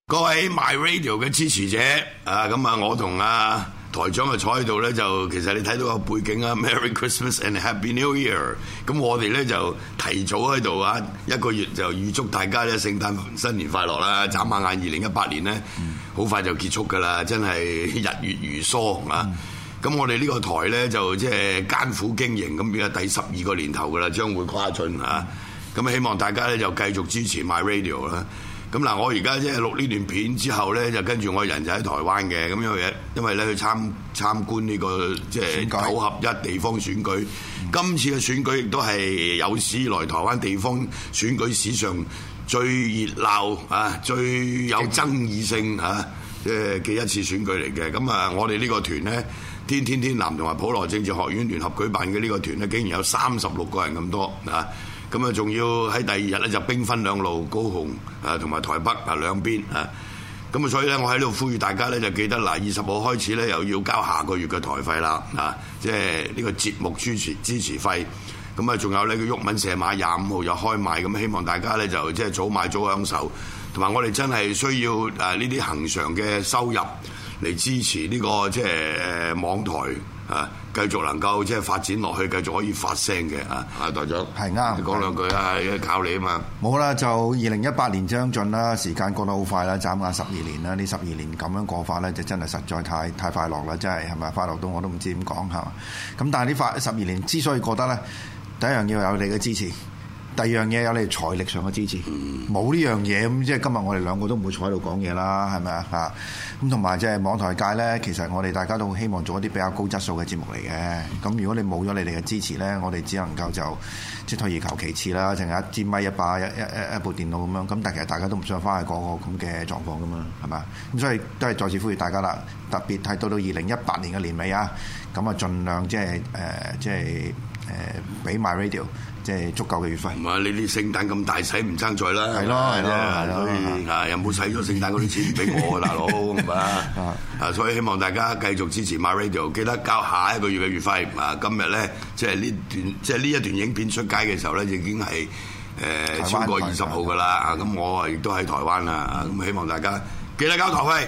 各位 My Radio 嘅支持者咁啊，我同台長坐喺度咧，就其實你睇到個背景Merry Christmas and Happy New Year。咁我哋咧就提早喺度一個月就預祝大家咧聖誕新年快樂啦！眨下眼2018年咧，好快就結束㗎啦，真係日月如梭咁我哋呢個台咧就即係艱苦經營，咁而家第12個年頭㗎啦，將會跨進咁希望大家咧就繼續支持 My Radio 啦。咁嗱，我而家即係錄呢段片之後咧，就跟住我人就喺台灣嘅，咁因為咧去參觀呢個即係9合1地方選舉。今次嘅選舉亦都係有史以來台灣地方選舉史上最熱鬧最有爭議性嘅一次選舉嚟嘅。咁我哋呢個團咧，天藍同埋普羅政治學院聯合舉辦嘅呢個團咧，竟然有36個人咁多咁啊，仲要喺第二日咧就兵分兩路，高雄同埋台北兩邊咁啊，所以咧我喺度呼籲大家咧就記得20號開始咧又要交下個月嘅台費啦即係呢個節目支持費。咁啊，仲有呢個毓民射馬25號又開賣，咁希望大家咧就即係早買早享受，同埋我哋真係需要呢啲恆常嘅收入嚟支持呢個即係網台繼續能夠即係發展落去，繼續可以發聲嘅台長係啱， 你講兩句因為靠你啊嘛。 冇啦，就2018年將盡啦，時間過得好快啦，眨眼12年啦，呢12年咁樣過法咧，就真係實在太快樂啦，真係咪快樂到我都唔知點講係嘛。咁但係呢12年之所以覺得咧，第一樣要有你嘅支持。第二樣嘢有你財力上嘅支持，冇呢樣嘢咁即係今日我哋兩個都唔會坐喺度講嘢啦，係咪啊？咁同埋即係網台界咧，其實我哋大家都希望做一啲比較高質素嘅節目嚟嘅。咁如果你冇咗你哋嘅支持咧，我哋只能夠就即係退而求其次啦，淨係一支咪一把一部電腦咁樣。咁但係其實大家都唔想翻去嗰個咁嘅狀況噶嘛，係嘛？咁所以都係再次呼籲大家啦，特別係到2018年嘅年尾咁啊盡量即係俾 My Radio。即係足夠嘅月費。 唔係呢啲聖誕咁大使唔爭在啦。 係咯， 所以又冇使咗聖誕嗰啲錢俾我大佬係嘛？所以希望大家繼續支持 My Radio， 記得交下一個月嘅月費。今日咧即係呢一段影片出街嘅時候咧，已經係超過20號㗎啦。咁我亦都喺台灣啦。咁希望大家記得交台費。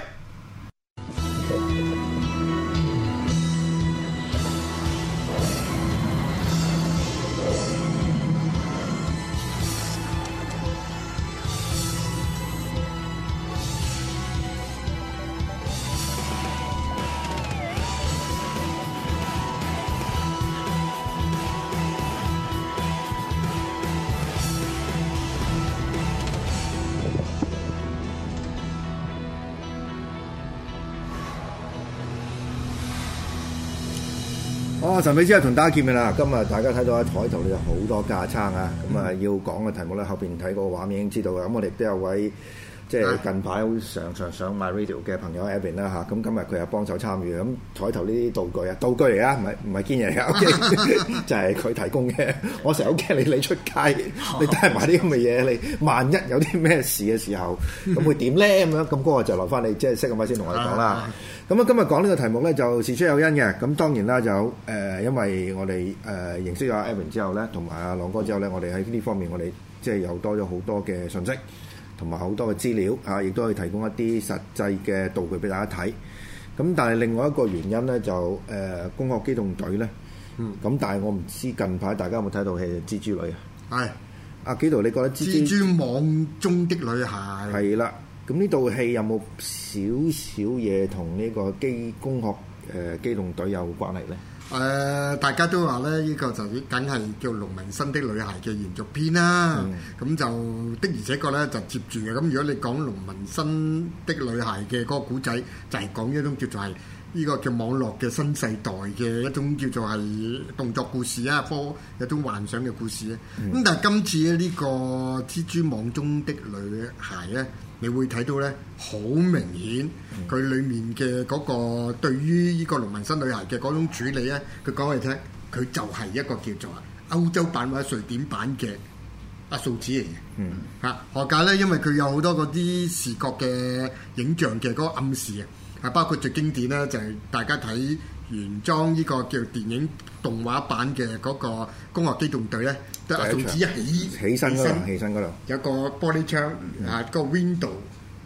神秘之夜同大家見面啦！今日大家睇到喺台頭有好多架撐咁要講嘅題目咧，後邊睇個畫面已經知道嘅。咁我哋都有位即係近排好常上 My Radio 嘅朋友 Evan 啦咁今日佢又幫手參與。咁台頭呢啲道具嚟㗎，唔係堅嘢嚟㗎，OK， 就係佢提供嘅。我成日好驚你出街，你帶埋啲咁嘅嘢，你萬一有啲咩事嘅時候，咁會點咧？咁樣咁嗰個就留翻你即係識咁位先同我哋講啦。咁今日講呢個題目咧，就事出有因嘅。咁當然啦，就因為我哋認識咗 Evan 之後咧，同埋阿朗哥之後咧，我哋喺呢方面我哋即係又多咗好多嘅信息，同埋好多嘅資料亦都可以提供一啲實際嘅道具俾大家睇。咁但係另外一個原因咧，就攻殼機動隊咧。咁但係我唔知近排大家有冇睇到戲《蜘蛛女》啊？係。阿紀陶，你覺得蜘蛛網中的女孩係啦。咁呢套戲有冇少少嘢同呢個攻殼機動隊有關係咧？ 大家都話咧，呢個就梗係叫《龍紋身的女孩》嘅延續篇啦。咁就的而且確咧就接住嘅。咁如果你講《龍紋身的女孩》嘅嗰個古仔，就係講一種叫做係呢個叫網絡嘅新世代嘅一種叫做係動作故事啊，有種幻想嘅故事啊。咁但係今次咧呢個蜘蛛網中的女孩咧，你會睇到咧，好明顯佢裡面嘅嗰個對於呢個龍紋身女孩嘅嗰種處理咧，佢講嚟聽，佢就係一個叫做歐洲版或者瑞典版嘅數字嚟嘅。何解咧？因為佢有好多嗰啲視覺嘅影像嘅嗰個暗示包括最經典咧就係大家睇原裝呢個叫電影動畫版嘅嗰個攻殼機動隊咧，都係數字一起身嗰度，有個玻璃窗個 window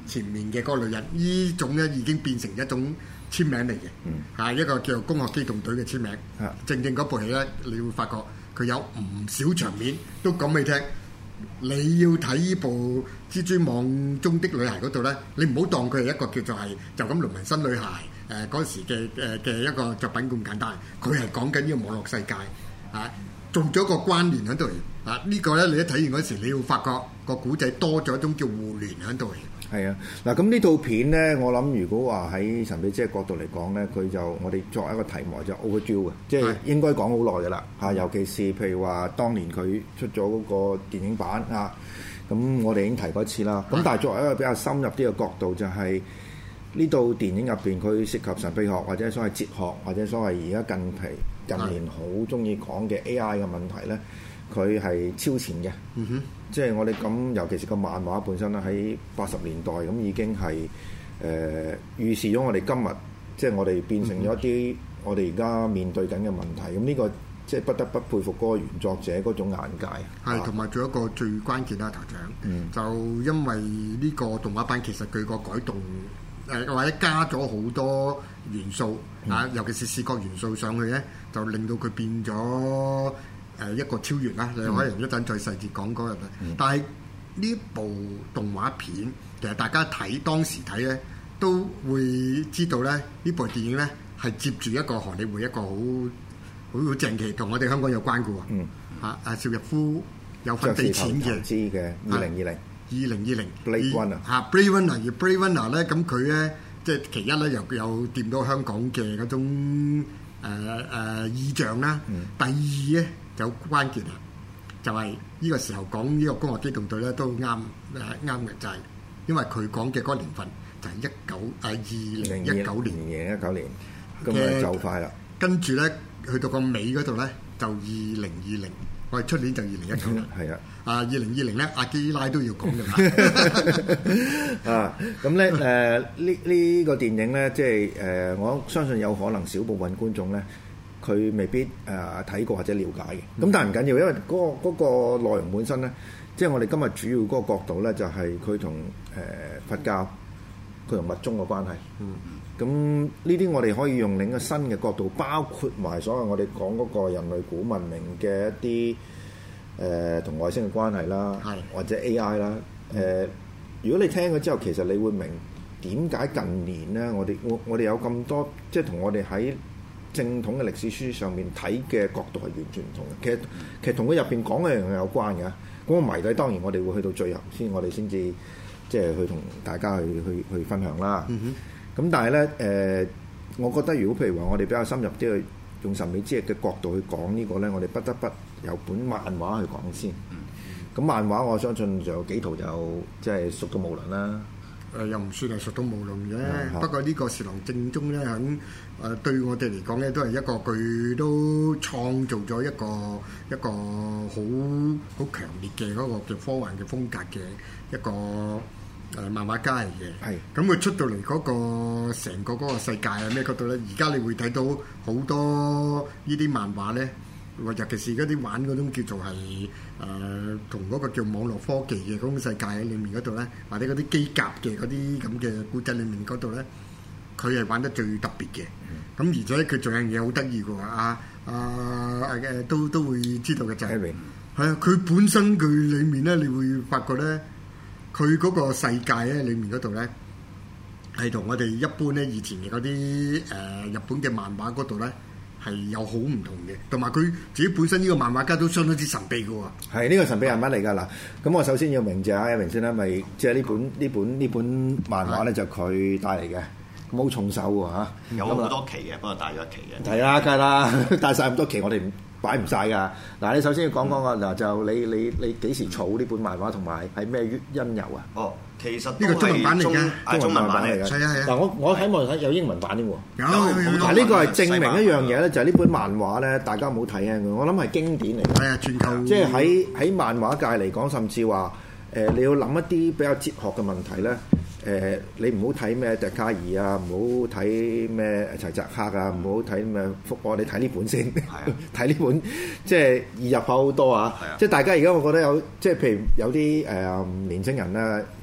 前面嘅嗰個女人，呢種咧已經變成一種簽名嚟嘅，係一個叫做攻殼機動隊嘅簽名。正正嗰部戲咧，你會發覺佢有唔少場面都講俾你聽。你要睇呢部蜘蛛網中的女孩嗰度咧，你唔好當佢係一個叫做係就咁農民新女孩嗰時嘅一個作品咁簡單，佢係講緊呢個網絡世界做咗個關聯喺度呢個咧，你一睇完嗰時，你要發覺個古仔多咗一種叫互聯喺度。 係啊，嗱咁呢套片咧，我諗如果話喺神秘之夜角度嚟講咧，佢就我哋作為一個題目就 overdue 嘅，即係應該講好耐㗎啦嚇。尤其是譬如話當年佢出咗嗰個電影版啊，咁我哋已經提過一次啦。咁但係作為一個比較深入啲嘅角度，就係呢套電影入邊佢涉及神秘學或者所謂哲學或者所謂而家近年好中意講嘅 AI 嘅問題咧，佢係超前嘅。即係我哋咁，尤其是個漫畫本身咧，喺80年代咁已經係預示咗我哋今日，即係我哋變成咗一啲我哋而家面對緊嘅問題。咁呢個即係不得不佩服嗰個原作者嗰種眼界。 係，同埋仲有一個最關鍵啦，頭長，就因為呢個動畫版其實佢個改動或者加咗好多元素尤其是視覺元素上去咧，就令到佢變咗。一個超越啦，你可能一陣再細節講嗰日啦。但係呢部動畫片，其實大家當時睇咧，都會知道咧，呢部電影咧係接住一個荷里活一個好正奇，同我哋香港有關嘅喎。邵逸夫有份俾錢嘅2020 Blade Runner Blade Runner 而 Blade Runner 咧，咁佢咧即係其一咧又掂到香港嘅嗰種意象啦。第二咧。有關鍵就係呢個時候講呢個攻殼機動隊咧都啱嘅，就係因為佢講嘅嗰個年份就係2019年， 咁啊就快啦。跟住咧去到個尾嗰度咧就2020，我哋出年就2019啦。係2020咧，阿基拉都要講嘅啦。 咁咧呢個電影咧，即係我相信有可能少部分觀眾咧。佢未必睇過或者了解嘅，咁但係唔緊要，因為嗰個內容本身咧，即係我哋今日主要嗰個角度咧，就係佢同佛教、佢同密宗嘅關係。咁呢啲我哋可以用另一個新嘅角度，包括埋所謂我哋講嗰個人類古文明嘅一啲同外星嘅關係啦，或者 AI 啦。如果你聽咗之後，其實你會明點解近年咧，我哋有咁多，即係同我哋喺正統嘅歷史書上面睇嘅角度係完全唔同嘅，其實同佢入邊講嘅樣嘢有關嘅。嗰個謎底當然我哋會去到最後先，我哋先至即係去同大家去分享啦。咁但係咧我覺得如果譬如話我哋比較深入啲去用神秘之夜嘅角度去講呢個咧，我哋不得不由本漫畫去講先。咁漫畫我相信就有幾套就即係熟到無倫啦。 又唔算係熟到無倫嘅，不過呢個《侍郎正宗》咧喺對我哋嚟講咧，都係一個佢都創造咗一個好強烈嘅嗰個叫科幻嘅風格嘅一個漫畫家嚟嘅。咁佢出到嚟嗰個成個嗰個世界啊咩嗰度咧，而家你會睇到好多呢啲漫畫咧。尤其是嗰啲玩嗰種叫做係同嗰個叫網絡科技嘅嗰種世界喺裏面嗰度咧，或者嗰啲機甲嘅嗰啲咁嘅故仔裏面嗰度咧，佢係玩得最特別嘅。咁而且佢仲有樣嘢好得意嘅喎，都會知道嘅就係佢本身佢裏面咧，你會發覺咧，佢嗰個世界咧裏面嗰度咧，係同我哋一般咧以前嘅嗰啲日本嘅漫畫嗰度咧。係有好唔同嘅，同埋佢自己本身呢個漫畫家都相當之神秘嘅喎。 係呢個神秘人物嚟㗎嗱。咁我首先要明謝阿明先啦，咪即係呢本漫畫咧就佢帶嚟嘅，咁好重手喎嚇。 有好多期嘅，不過帶咗一期嘅。 係啦，梗係啦，帶晒咁多期，我哋擺唔晒㗎。嗱，你首先要講個嗱，就你幾時儲呢本漫畫，同埋係咩因由啊？ 哦。其實呢個中文版嚟嘅， 中文版嚟嘅。 係啊係啊。 嗱，我睇望睇有英文版添喎。 有。 嗱，呢個係證明一樣嘢咧，就係呢本漫畫咧，大家唔好睇啊！我諗係經典嚟嘅。 係啊，全球。 即係喺漫畫界嚟講，甚至話你要諗一啲比較哲學嘅問題咧，你唔好睇咩笛卡爾啊，唔好睇咩齊澤克啊，唔好睇咩福柯，你睇呢本先。睇呢本即係易入口好多啊！即係大家而家我覺得有即係譬如有啲年青人咧。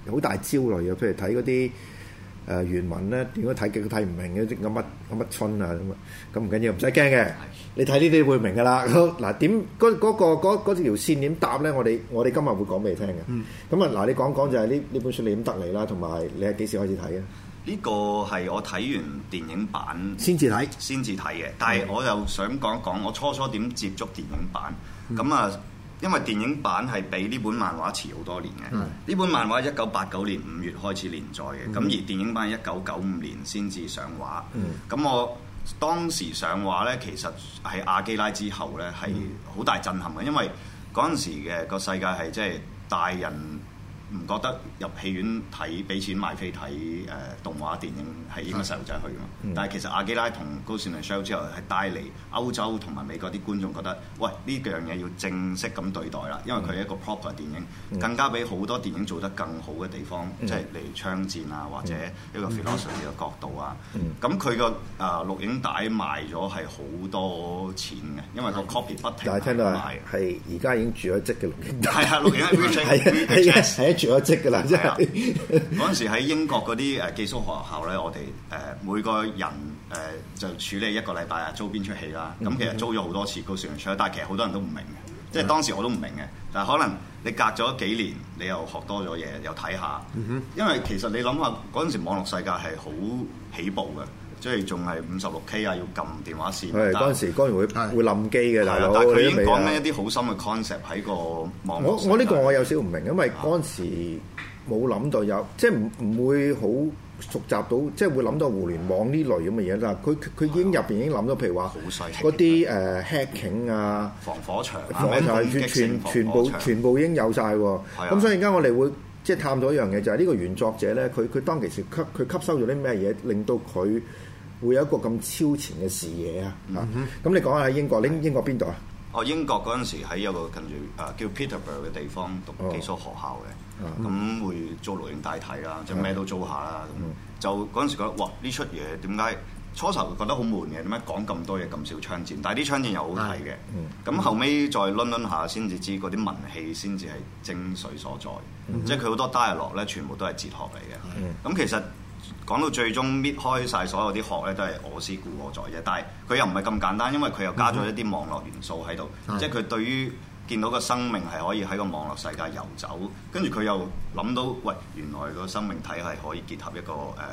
好大焦慮嘅，譬如睇嗰啲原文咧，點解睇極都睇唔明嘅，啲乜春啊咁唔緊要，唔使驚嘅。你睇呢啲會明㗎啦。嗱點嗰條線點答咧？我哋今日會講俾你聽嘅。咁啊嗱，你講講就係呢本書你點得嚟啦，同埋你係幾時開始睇啊？ 呢個係我睇完電影版先至睇嘅，但係我又想講一講我初點接觸電影版。咁啊，因為電影版係比呢本漫畫遲好多年嘅。呢本漫畫1989年5月開始連載嘅，咁而電影版1995年先至上畫。咁我當時上畫咧，其實係阿基拉之後咧，係好大震撼嘅，因為嗰陣時嘅個世界係即係大人唔覺得入戲院睇俾錢買飛睇動畫電影係應該細路仔去㗎嘛。但係其實阿基拉同高線嚟 show 之後係帶嚟歐洲同埋美國啲觀眾覺得，喂，呢樣嘢要正式咁對待啦，因為佢係一個 proper 電影，更加比好多電影做得更好嘅地方，即係例如槍戰啊，或者一個 philosophy 嘅角度啊。咁佢個錄影帶賣咗係好多錢嘅，因為個 copy 不停賣。 但係聽到係而家已經住咗職嘅錄影帶。 係啊，錄影帶係住咗職㗎啦，真係嗰陣時喺英國嗰啲寄宿學校咧，我哋每個人就處理一個禮拜啊，租邊出戲啦。咁其實租咗好多次高士倫出，但係其實好多人都唔明嘅，即係當時我都唔明嘅。但係可能你隔咗幾年，你又學多咗嘢，又睇下。因為其實你諗下嗰陣時網絡世界係好起步嘅，即係仲係56K 啊，要撳電話線。係嗰陣時當然會冧機嘅大佬。 但係佢已經講緊一啲好深嘅 concept 喺個網絡世界。 我呢個我有少少唔明，因為嗰陣時冇諗到有，即係唔會好熟習到，即係會諗到互聯網呢類咁嘅嘢啦。佢已經入邊已經諗到，譬如話嗰啲hacking 啊、 防火牆全部已經有晒喎。咁所以而家我哋會即係探討一樣嘢，就係呢個原作者咧，佢當其時佢吸收咗啲咩嘢，令到佢會有一個咁超前嘅視野啊！咁你講下喺英國，英國邊度啊？ 英國嗰陣時喺有個近住叫 Peterborough 嘅地方讀寄宿學校嘅，咁會租錄影帶睇啦，即係咩都租下啦。就嗰陣時覺得哇，呢出嘢點解初頭覺得好悶嘅？點解講咁多嘢咁少槍戰？但係啲槍戰又好睇嘅。咁後尾再論下先至知嗰啲文戲先至係精髓所在，即係佢好多 dialogue 咧，全部都係哲學嚟嘅。咁其實講到最終搣開晒所有啲殼咧，都係我思故我在啫。但係佢又唔係咁簡單，因為佢又加咗一啲網絡元素喺度，即係佢對於見到個生命係可以喺個網絡世界遊走，跟住佢又諗到，喂，原來個生命體係可以結合一個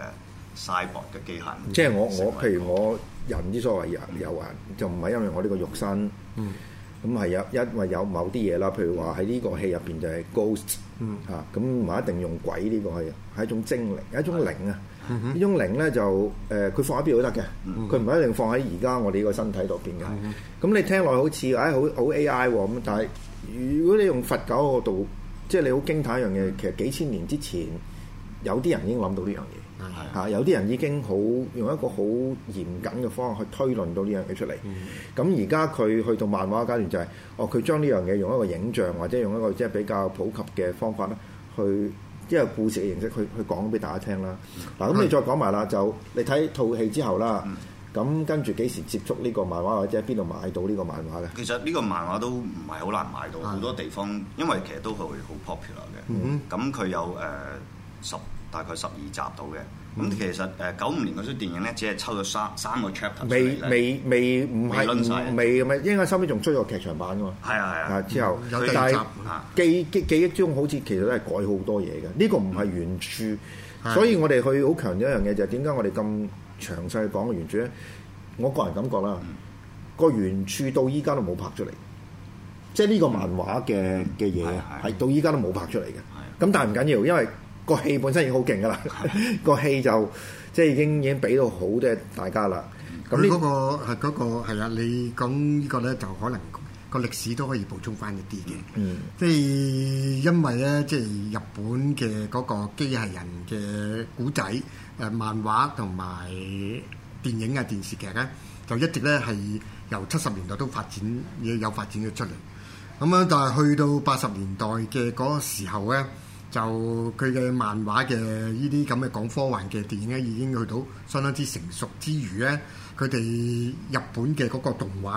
cyborg 嘅機械。 即係我譬如我人之所謂有啊，就唔係因為我呢個肉身，咁係因為有某啲嘢啦。譬如話喺呢個戲入邊就係 ghost 咁唔係一定用鬼呢個係一種精靈，一種靈啊。呢種靈咧就佢放喺邊度都得嘅，佢唔係一定放喺而家我哋呢個身體度邊嘅。咁你聽落好似好 AI 喎咁，但係如果你用佛教嗰度，即係你好驚歎一樣嘢，其實幾千年之前有啲人已經諗到呢樣嘢，有啲人已經好用一個好嚴謹嘅方法去推論到呢樣嘢出嚟。咁而家佢去到漫畫階段就係，佢將呢樣嘢用一個影像或者用一個即係比較普及嘅方法咧去。一個故事嘅形式去講俾大家聽啦。嗱，咁你再講埋啦，就你睇套戲之後啦，咁跟住幾時接觸呢個漫畫，或者喺邊度買到呢個漫畫嘅？ 其實呢個漫畫都唔係好難買到，好多地方因為其實都係好 popular 嘅。咁佢有大概12集到嘅。咁其實95年嗰出電影咧，只係抽咗三個 chapter 未唔係未咁應該收尾仲出咗劇場版㗎嘛。係啊。之後有第二集記憶中好似其實都係改好多嘢嘅。呢個唔係原著，所以我哋去好強調一樣嘢就係點解我哋咁詳細講個原著咧？我個人感覺啦，個原著到依家都冇拍出嚟，即係呢個漫畫嘅嘢係到依家都冇拍出嚟嘅。咁但係唔緊要，因為個戲本身已經好勁㗎啦，個戲就即係已經俾到好多大家啦。咁嗰個係啊，你講呢個咧就可能個歷史都可以補充翻一啲嘅。即係因為咧，即係日本嘅嗰個機械人嘅古仔、漫畫同埋電影啊、電視劇咧，就一直咧係由70年代都有發展咗出嚟。咁樣但係去到80年代嘅嗰個時候咧。就佢嘅漫畫嘅呢啲咁嘅講科幻嘅電影咧，已經去到相當之成熟之餘咧，佢哋日本嘅嗰個動畫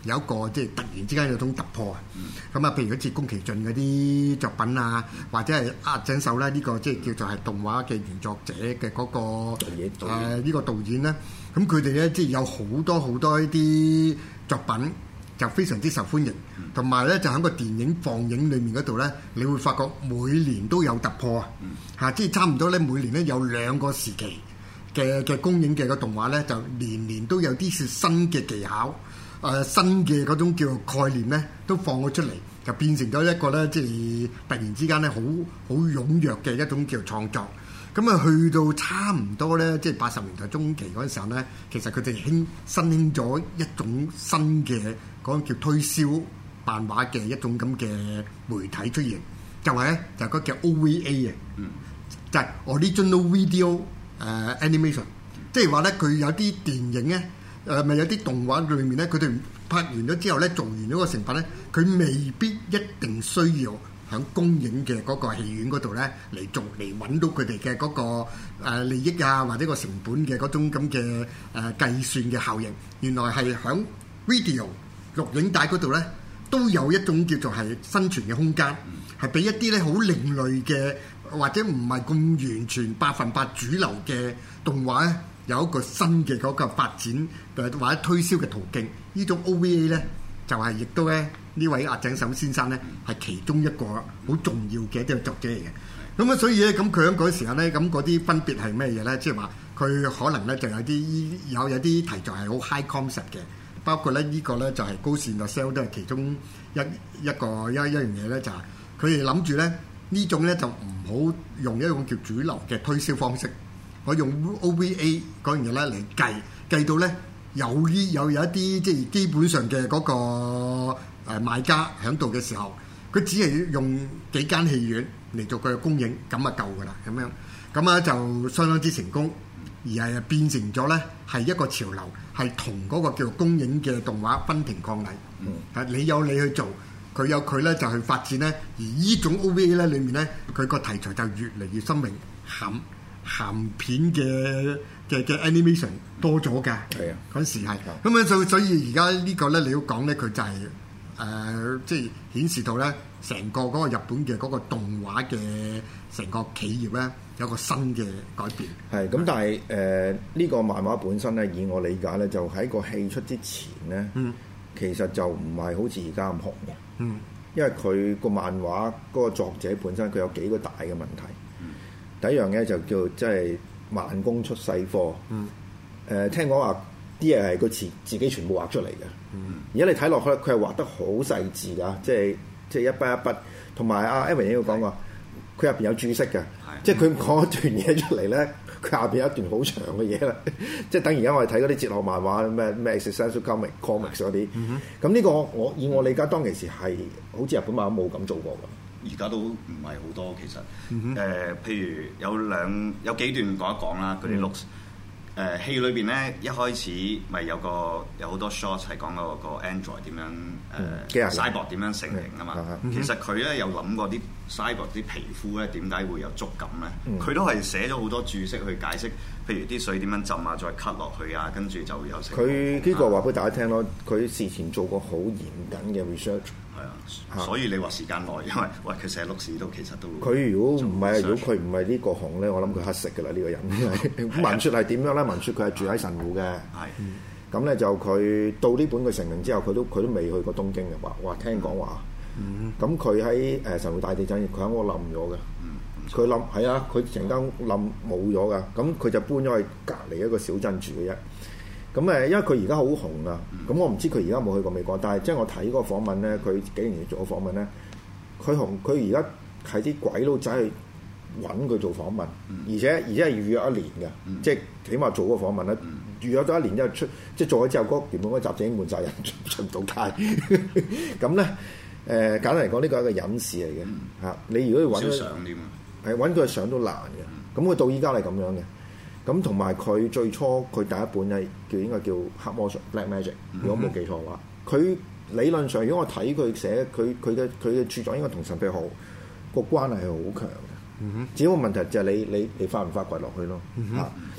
有一個即係突然之間有種突破啊。咁啊，譬如好似宮崎駿嗰啲作品啊，或者係押井守咧呢個即係叫做係動畫嘅原作者嘅嗰個呢個導演咧，咁佢哋咧即係有好多呢啲作品就非常之受歡迎，同埋咧就喺個電影放映裏面嗰度咧，你會發覺每年都有突破啊！嚇，即係差唔多咧，每年咧有2個時期嘅公映嘅個動畫咧，就年年都有啲新嘅技巧，新嘅嗰種叫做概念咧，都放咗出嚟，就變成咗一個咧，即係突然之間咧，好踴躍嘅一種叫創作。咁啊，去到差唔多咧，即係80年代中期嗰陣時候咧，其實佢哋新興咗一種新嘅嗰種叫推銷漫畫嘅一種咁嘅媒體出現，就係咧就嗰個叫 OVA 嘅，就係 Original Video Animation， 即係話咧佢有啲電影咧，咪有啲動畫裏面咧，佢哋拍完咗之後咧，做完咗個成品咧，佢未必一定需要喺公映嘅嗰個戲院嗰度咧嚟做嚟揾到佢哋嘅嗰個利益啊，或者個成本嘅嗰種咁嘅計算嘅效應，原來係喺 video 錄影帶嗰度咧都有一種叫做係生存嘅空間，係俾一啲咧好另類嘅或者唔係咁完全100%主流嘅動畫咧有一個新嘅嗰個發展或者推銷嘅途徑。呢種 OVA 咧就係亦都咧。呢位押井守先生咧係其中一個好重要嘅一個作者嚟嘅，咁啊所以咧咁佢喺嗰時候咧咁嗰啲分別係咩嘢咧？即係話佢可能咧就有啲題材係好 high concept 嘅，包括咧呢個咧就係Ghost in the Shell都係其中一樣嘢咧，就係佢哋諗住咧呢種咧就唔好用一種叫主流嘅推銷方式，我用 OVA 嗰樣嘢咧嚟計到咧有一啲即係基本上嘅嗰個。賣家喺度嘅時候，佢只係用幾間戲院嚟做佢嘅公映，咁啊夠㗎啦，咁樣咁啊就相當之成功，而係變成咗咧係一個潮流，係同嗰個叫做公映嘅動畫分庭抗禮。你有你去做，佢有佢咧就去發展咧，而呢種 OVA 咧裏面咧，佢個題材就越嚟越新穎，鹹片嘅 animation 多咗㗎。係啊，嗰時係咁啊，所以而家呢個咧你要講咧，佢就係。即係顯示到咧，成個嗰個日本嘅嗰個動畫嘅成個企業咧，有個新嘅改變。係咁，但係呢個漫畫本身咧，以我理解咧，就喺個戲出之前咧，其實就唔係好似而家咁紅嘅。因為佢個漫畫嗰個作者本身佢有幾個大嘅問題。第一樣嘢就叫即係慢工出細貨。聽講話。啲嘢係佢自己全部畫出嚟嘅，而家你睇落去，佢係畫得好細緻㗎，即係一筆一筆。同埋阿 Evan 要講話，佢入邊有注釋嘅，即係佢講一段嘢出嚟咧，佢下邊有一段好長嘅嘢啦，即係等而家我哋睇嗰啲哲學漫畫咩 existential comics 嗰啲。咁呢個以我理解當其時係好似日本漫畫冇咁做過㗎。 而家都唔係好多其實，譬如有幾段講一講啦，嗰啲 looks。戲裏邊咧，一開始咪有好多 shots 係講個 Android 點樣cyborg 點樣成形啊嘛。其實佢咧有諗過啲 cyborg 啲皮膚咧點解會有觸感咧？佢都係寫咗好多注釋去解釋，譬如啲水點樣浸啊，再 cut 落去啊，跟住就會有成。佢呢個話俾大家聽咯，佢事前做過好嚴謹嘅 research。 係啊，所以你話時間耐，因為佢寫碌屎都其實都。 佢如果唔係，如果佢唔係呢個紅咧，我諗佢乞食㗎啦呢個人。文雪係點樣咧？文雪佢係住喺神戶嘅。係。咁咧就佢到呢本佢成名之後，佢都未去過東京嘅話聽講話。咁佢喺神戶大地震，佢喺嗰度冧咗嘅。佢冧係啊！佢成間冧冇咗㗎。咁佢就搬咗去隔離一個小鎮住嘅啫。咁因為佢而家好紅啊，咁我唔知佢而家冇去過美國，但係即係我睇嗰個訪問咧，佢幾年前做個訪問咧，佢而家係啲鬼佬仔去揾佢做訪問，而且係預約1年嘅，即係起碼做個訪問咧，預約咗1年之後出，即係做咗之後原本嗰集就已經滿曬人出唔到街，咁咧簡單嚟講，呢個係一個隱士嚟嘅嚇。你如果要揾佢，係揾佢上都難嘅，咁佢到依家係咁樣嘅。咁同埋佢最初佢第一本係應該叫黑魔術 Black Magic， 如果冇記錯嘅話，佢理論上如果我睇佢寫佢嘅著作應該同神秘學個關係係好強嘅。只不過問題就係你發唔發掘落去咯嚇。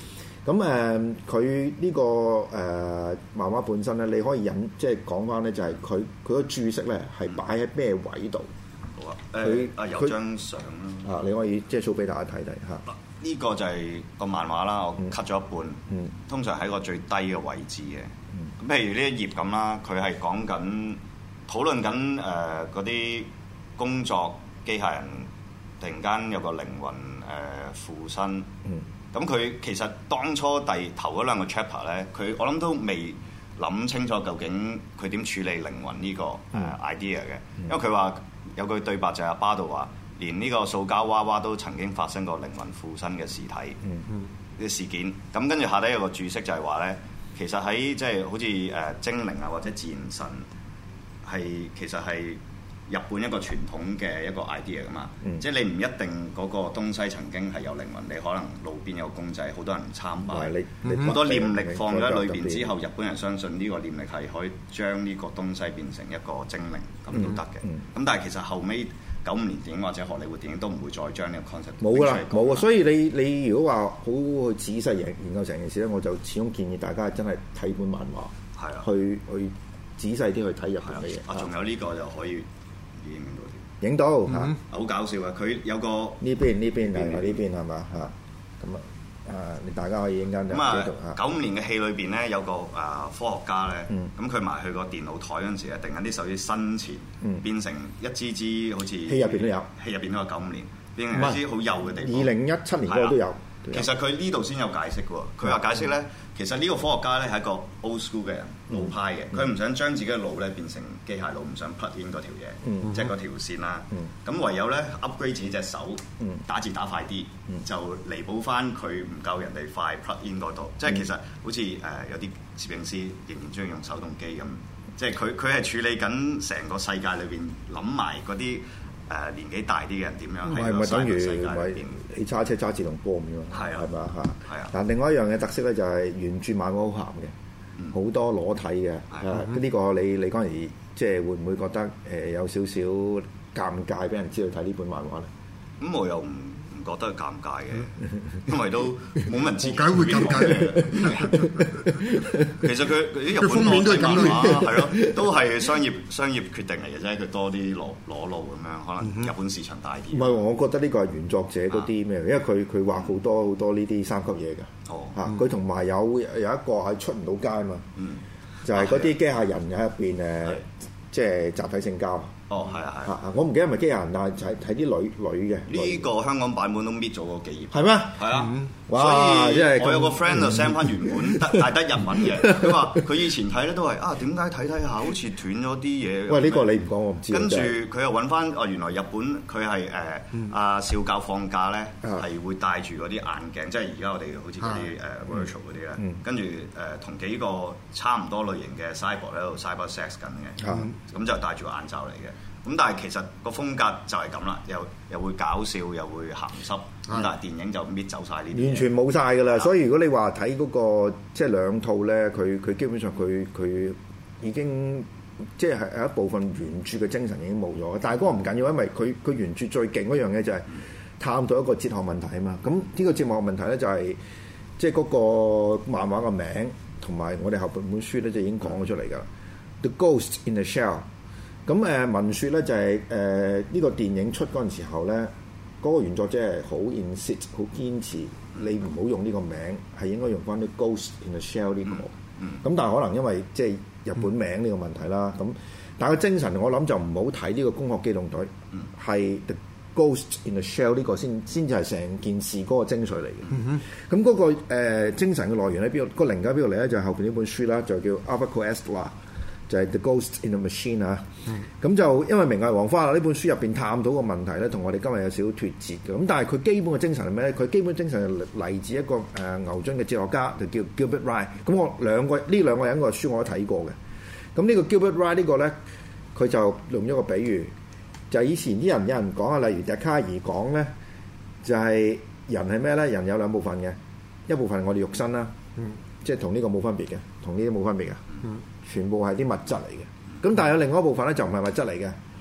咁佢呢個漫畫本身咧，你可以即係講翻咧，就係佢個注釋咧係擺喺咩位度？ 好啊，有張相啦。 你可以即係 show 俾大家睇睇嚇。 呢個就係個漫畫啦，我 cut 咗一半，通常喺個最低嘅位置嘅。咁譬如呢一頁咁啦，佢係講緊討論緊嗰啲工作機械人突然間有個靈魂附身。咁佢其實當初頭嗰兩個 chapter 咧，我諗都未諗清楚究竟佢點處理靈魂呢個idea 嘅，因為佢話有句對白就係阿巴度話，連呢個塑膠娃娃都曾經發生過靈魂附身嘅屍體嘅事件。咁跟住下底有個注釋就係話咧，其實喺即係好似精靈啊或者自然神其實係日本一個傳統嘅一個 idea 噶嘛，即係你唔一定嗰個東西曾經係有靈魂，你可能路邊有公仔，好多人參拜，好多念力放咗喺裏邊之後，日本人相信呢個念力係可以將呢個東西變成一個精靈，咁都得嘅。咁但係其實後尾95年電影或者荷里活電影都唔會再將呢個 concept 冇噶啦，冇啊！所以你如果話好去仔細研究成件事咧，我就始終建議大家真係睇本漫畫， 係啊， 去仔細啲去睇入邊嘅嘢。 仲有呢個就可以。 影到嚇， 好搞笑啊！佢有個呢邊係呢邊係嘛嚇？咁你大家可以影間就記讀嚇。 95年嘅戲裏邊咧，有個科學家咧，咁佢埋去個電腦台嗰陣時咧，突然間啲手指伸前變成一支好似戲入邊都有 95年變成一支好幼嘅地方。 2017年嗰個都有。 其實佢呢度先有解釋嘅喎，佢話解釋咧，其實呢個科學家咧係一個 old school 嘅人，老派嘅，佢唔想將自己嘅腦咧變成機械腦，唔想 plug in 嗰條嘢，即係嗰條線啦。咁唯有咧 upgrade 自己隻手，打字打快啲，就彌補翻佢唔夠人哋快 plug in 嗰度。即係其實好似有啲攝影師仍然中意用手動機咁，即係佢係處理緊成個世界裏邊諗埋嗰啲。年紀大啲嘅人點樣喺個世界裏邊？ 你揸車揸自動波咁樣， 係啊， 係咪啊？ 係啊。 但另外一樣嘅特色咧，就係原著漫畫好鹹嘅，好多裸體嘅。呢個你嗰陣時即係會唔會覺得有少少尷尬，俾人知道睇呢本漫畫咧？ 咁我又唔覺得尷尬嘅，因為都冇人知。 梗會尷尬嘅。 其實佢啲日本都係咁啦，係咯，都係商業決定嚟嘅啫。佢多啲裸露咁樣，可能日本市場大啲。 唔係，我覺得呢個係原作者嗰啲咩？因為佢畫好多呢啲三級嘢㗎。 哦。 佢同埋有一個係出唔到街嘛。就係嗰啲機械人喺入邊即係集體性交。 哦，係啊， 我唔記得係咪機械人，但係就係睇啲女嘅。 呢個香港版本都搣咗個幾頁。 係咩？ 係啊。 哇！ 所以我有個 friend 就 send 翻原本但得日文嘅，佢話佢以前睇咧都係點解睇下好似斷咗啲嘢？ 喂，呢個你唔講我唔知。 跟住佢又揾翻原來日本佢係少教放假咧係會戴住嗰啲眼鏡，即係而家我哋好似嗰啲virtual 嗰啲咧，跟住同幾個差唔多類型嘅 cyber 喺度 cyber sex 緊嘅，咁就戴住個眼罩嚟嘅。咁但係其實個風格就係咁啦，又會搞笑，又會鹹濕，咁但係電影就搣走晒呢啲， 完全冇晒㗎啦。所以如果你話睇嗰個即係兩套咧，佢基本上佢已經即係係一部分原著嘅精神已經冇咗。但係嗰個唔緊要，因為佢原著最勁嗰樣嘢就係探討一個哲學問題啊嘛。咁呢個哲學問題咧就係即係嗰個漫畫嘅名同埋我哋後半本書咧就已經講咗出嚟㗎啦。The Ghost in the Shell。咁文説咧就係呢個電影出嗰陣時候咧，嗰個原作者係好 insist 好堅持，你唔好用呢個名，係應該用翻啲 Ghost in the Shell 呢個。咁但係可能因為即係日本名呢個問題啦，咁但係個精神我諗就唔好睇呢個攻殼機動隊，係 The Ghost in the Shell 呢個先至係成件事嗰個精髓嚟嘅。咁嗰個精神嘅來源喺邊度？個靈感喺邊度嚟咧？就係後邊呢本書啦，就叫 Alvaro Costa。就係 The Ghost in the Machine 啊，咁就因為明日黃花呢本書入邊探討個問題咧，同我哋今日有少少脫節嘅。咁但係佢基本嘅精神係咩咧？佢基本精神係嚟自一個牛津嘅哲學家，就叫 Gilbert Ryle。咁我呢兩個人個書我都睇過嘅。咁呢個 Gilbert Ryle 呢個咧，佢就用咗個比喻，就係以前啲人有人講啊，例如笛卡爾講咧，就係人係咩咧？人有兩部分嘅，一部分係我哋肉身啦，即係同呢個冇分別嘅，同呢啲冇分別嘅。全部係啲物質嚟嘅，咁但係有另外一部分咧就唔係物質嚟嘅，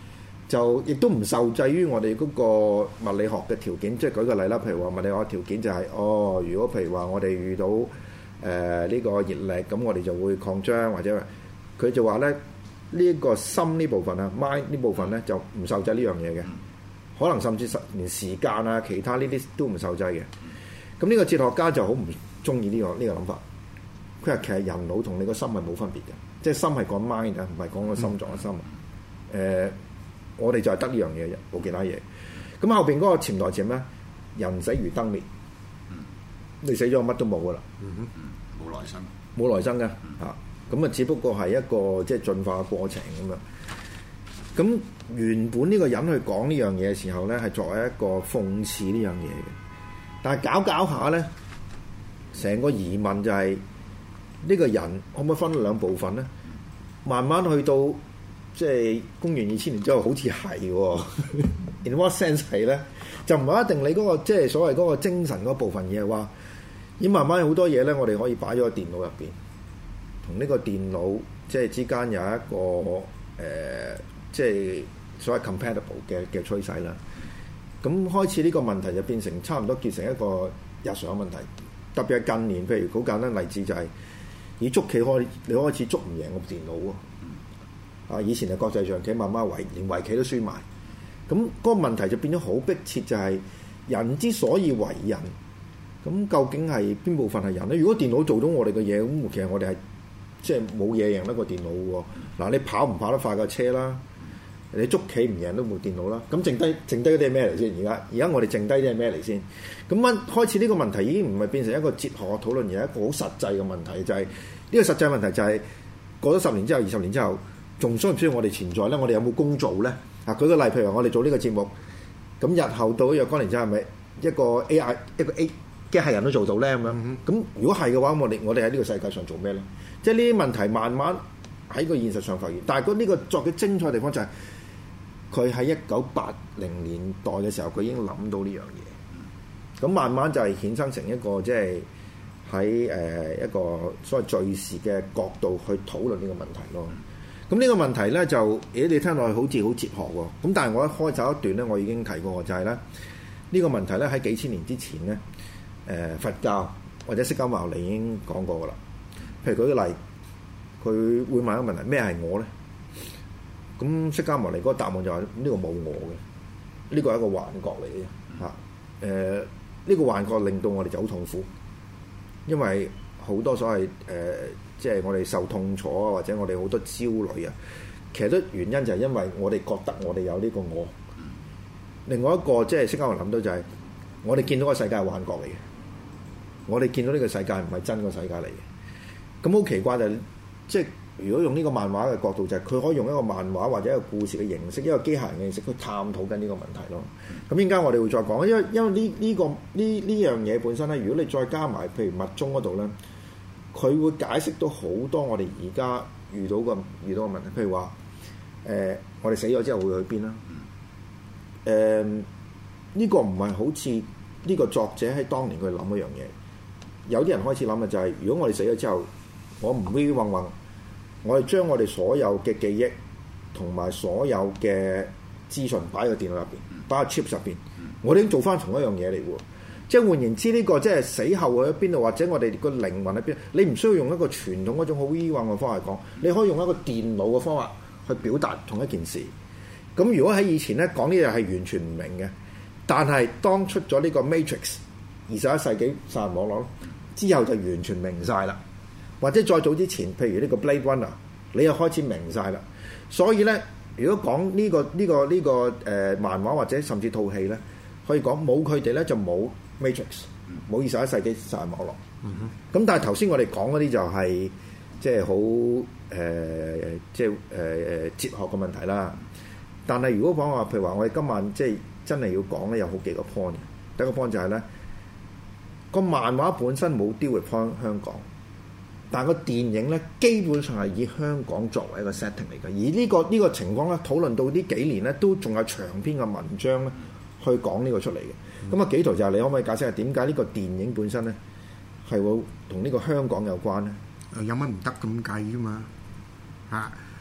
就亦都唔受制於我哋嗰個物理學嘅條件。即係舉個例啦，譬如話物理學條件就係、如果譬如話我哋遇到呢個熱力，咁我哋就會擴張，或者佢就話咧呢個心呢部分啊 mind 呢部分咧就唔受制呢樣嘢嘅，可能甚至連時間啊其他呢啲都唔受制嘅。咁呢個哲學家就好唔中意呢個諗法。佢話其實人腦同你個心係冇分別嘅，即係心係講 mind 啊，唔係講個心臟嘅心。我哋就係得呢樣嘢啫，冇其他嘢。咁後邊嗰個潛台詞咩？人死如燈滅，你死咗乜都冇噶啦， 冇來生， 冇來生嘅嚇。咁啊，只不過係一個即係進化嘅過程咁樣。咁原本呢個人去講呢樣嘢嘅時候咧，係作為一個諷刺呢樣嘢嘅。但係搞下咧，成個疑問就係呢個人可唔可以分兩部分咧？慢慢去到即係公元2000年之後，好似係喎。In what sense 係咧？就唔係一定你嗰個即係所謂嗰個精神嗰部分嘢，話已經慢慢好多嘢咧，我哋可以擺咗喺電腦入邊，同呢個電腦即係之間有一個即係所謂 compatible 嘅趨勢啦。咁開始呢個問題就變成差唔多結成一個日常嘅問題，特別係近年，譬如好簡單例子就係以捉棋你開始捉唔贏個電腦喎。以前係國際象棋，慢慢連圍棋都輸埋。咁嗰個問題就變咗好迫切，就係人之所以為人，咁究竟係邊部分係人咧？如果電腦做到我哋嘅嘢，咁其實我哋係即係冇嘢贏得過電腦喎。嗱，你跑唔跑得快過車啦？你捉棋唔贏都冇電腦啦。咁剩低嗰啲係咩嚟先？而家我哋剩低啲係咩嚟先？咁開始呢個問題已經唔係變成一個哲學討論，而係一個好實際嘅問題，就係呢個實際問題就係過咗10年之後、20年之後，仲需唔需要我哋存在咧？我哋有冇工做咧？舉個例，譬如我哋做呢個節目，咁日後到若干年之後，係咪一個 AI 一個機械人都做到咧？咁樣咁如果係嘅話，我哋喺呢個世界上做咩咧？即係呢啲問題慢慢喺個現實上浮現。但係呢個作嘅精彩嘅地方就係佢喺1980年代嘅時候，佢已經諗到呢樣嘢。咁慢慢就係衍生成一個即係喺一個所謂敘事嘅角度去討論呢個問題咯。咁呢個問題咧就你聽落去好似好哲學喎。咁但係我一開首一段咧，我已經提過就係咧呢個問題咧喺幾千年之前咧，佛教或者釋迦牟尼已經講過噶啦。譬如舉個例，佢會問一個問題：咩係我咧？咁釋迦牟尼嗰個答案就係呢個冇我嘅，呢個係一個幻覺嚟嘅嚇。呢個幻覺令到我哋就好痛苦，因為好多所謂即係我哋受痛楚啊，或者我哋好多焦慮啊，其實都原因就係因為我哋覺得我哋有呢個我。另外一個即係釋迦牟尼諗到就係我哋見到個世界係幻覺嚟嘅，我哋見到呢個世界唔係真個世界嚟嘅。咁好奇怪就係即係如果用呢個漫畫嘅角度，就係佢可以用一個漫畫或者一個故事嘅形式，一個機械人嘅形式去探討緊呢個問題咯。咁應該我哋會再講，因為呢樣嘢本身咧，如果你再加埋譬如密宗嗰度咧，佢會解釋到好多我哋而家遇到嘅問題。譬如話我哋死咗之後會去邊啦？呢個唔係好似呢個作者喺當年佢諗一樣嘢。有啲人開始諗嘅就係，如果我哋死咗之後，我唔會混混。我哋將我哋所有嘅記憶同埋所有嘅資訊擺喺個電腦入邊，擺喺 chip 入邊，我哋已經做翻同一樣嘢嚟喎。即係換言之，呢個即係死後喺邊度，或者我哋個靈魂喺邊，你唔需要用一個傳統嗰種好虛幻嘅方法嚟講，你可以用一個電腦嘅方法去表達同一件事。咁如果喺以前咧講呢樣係完全唔明嘅，但係當出咗呢個 Matrix 21世紀殺人網絡之後，就完全明晒啦。或者再早之前，譬如呢個 Blade Runner，你又開始明晒啦。所以咧，如果講呢個漫畫或者甚至套戲咧，可以講冇佢哋咧就冇 Matrix，冇21世紀殺人網絡。咁但係頭先我哋講嗰啲就係即係好哲學嘅問題啦。但係如果講話譬如話我哋今晚即係真係要講咧，有好幾個 point。第一個 point 就係咧，個漫畫本身冇 deal with 香港。但個電影咧，基本上係以香港作為一個 setting 嚟嘅，而呢個情況咧，討論到呢幾年咧，都仲有長篇嘅文章咧，去講呢個出嚟嘅。咁啊，紀陶就係你可唔可以解釋下點解呢個電影本身咧係會同呢個香港有關咧？ 有乜唔得咁計啫嘛？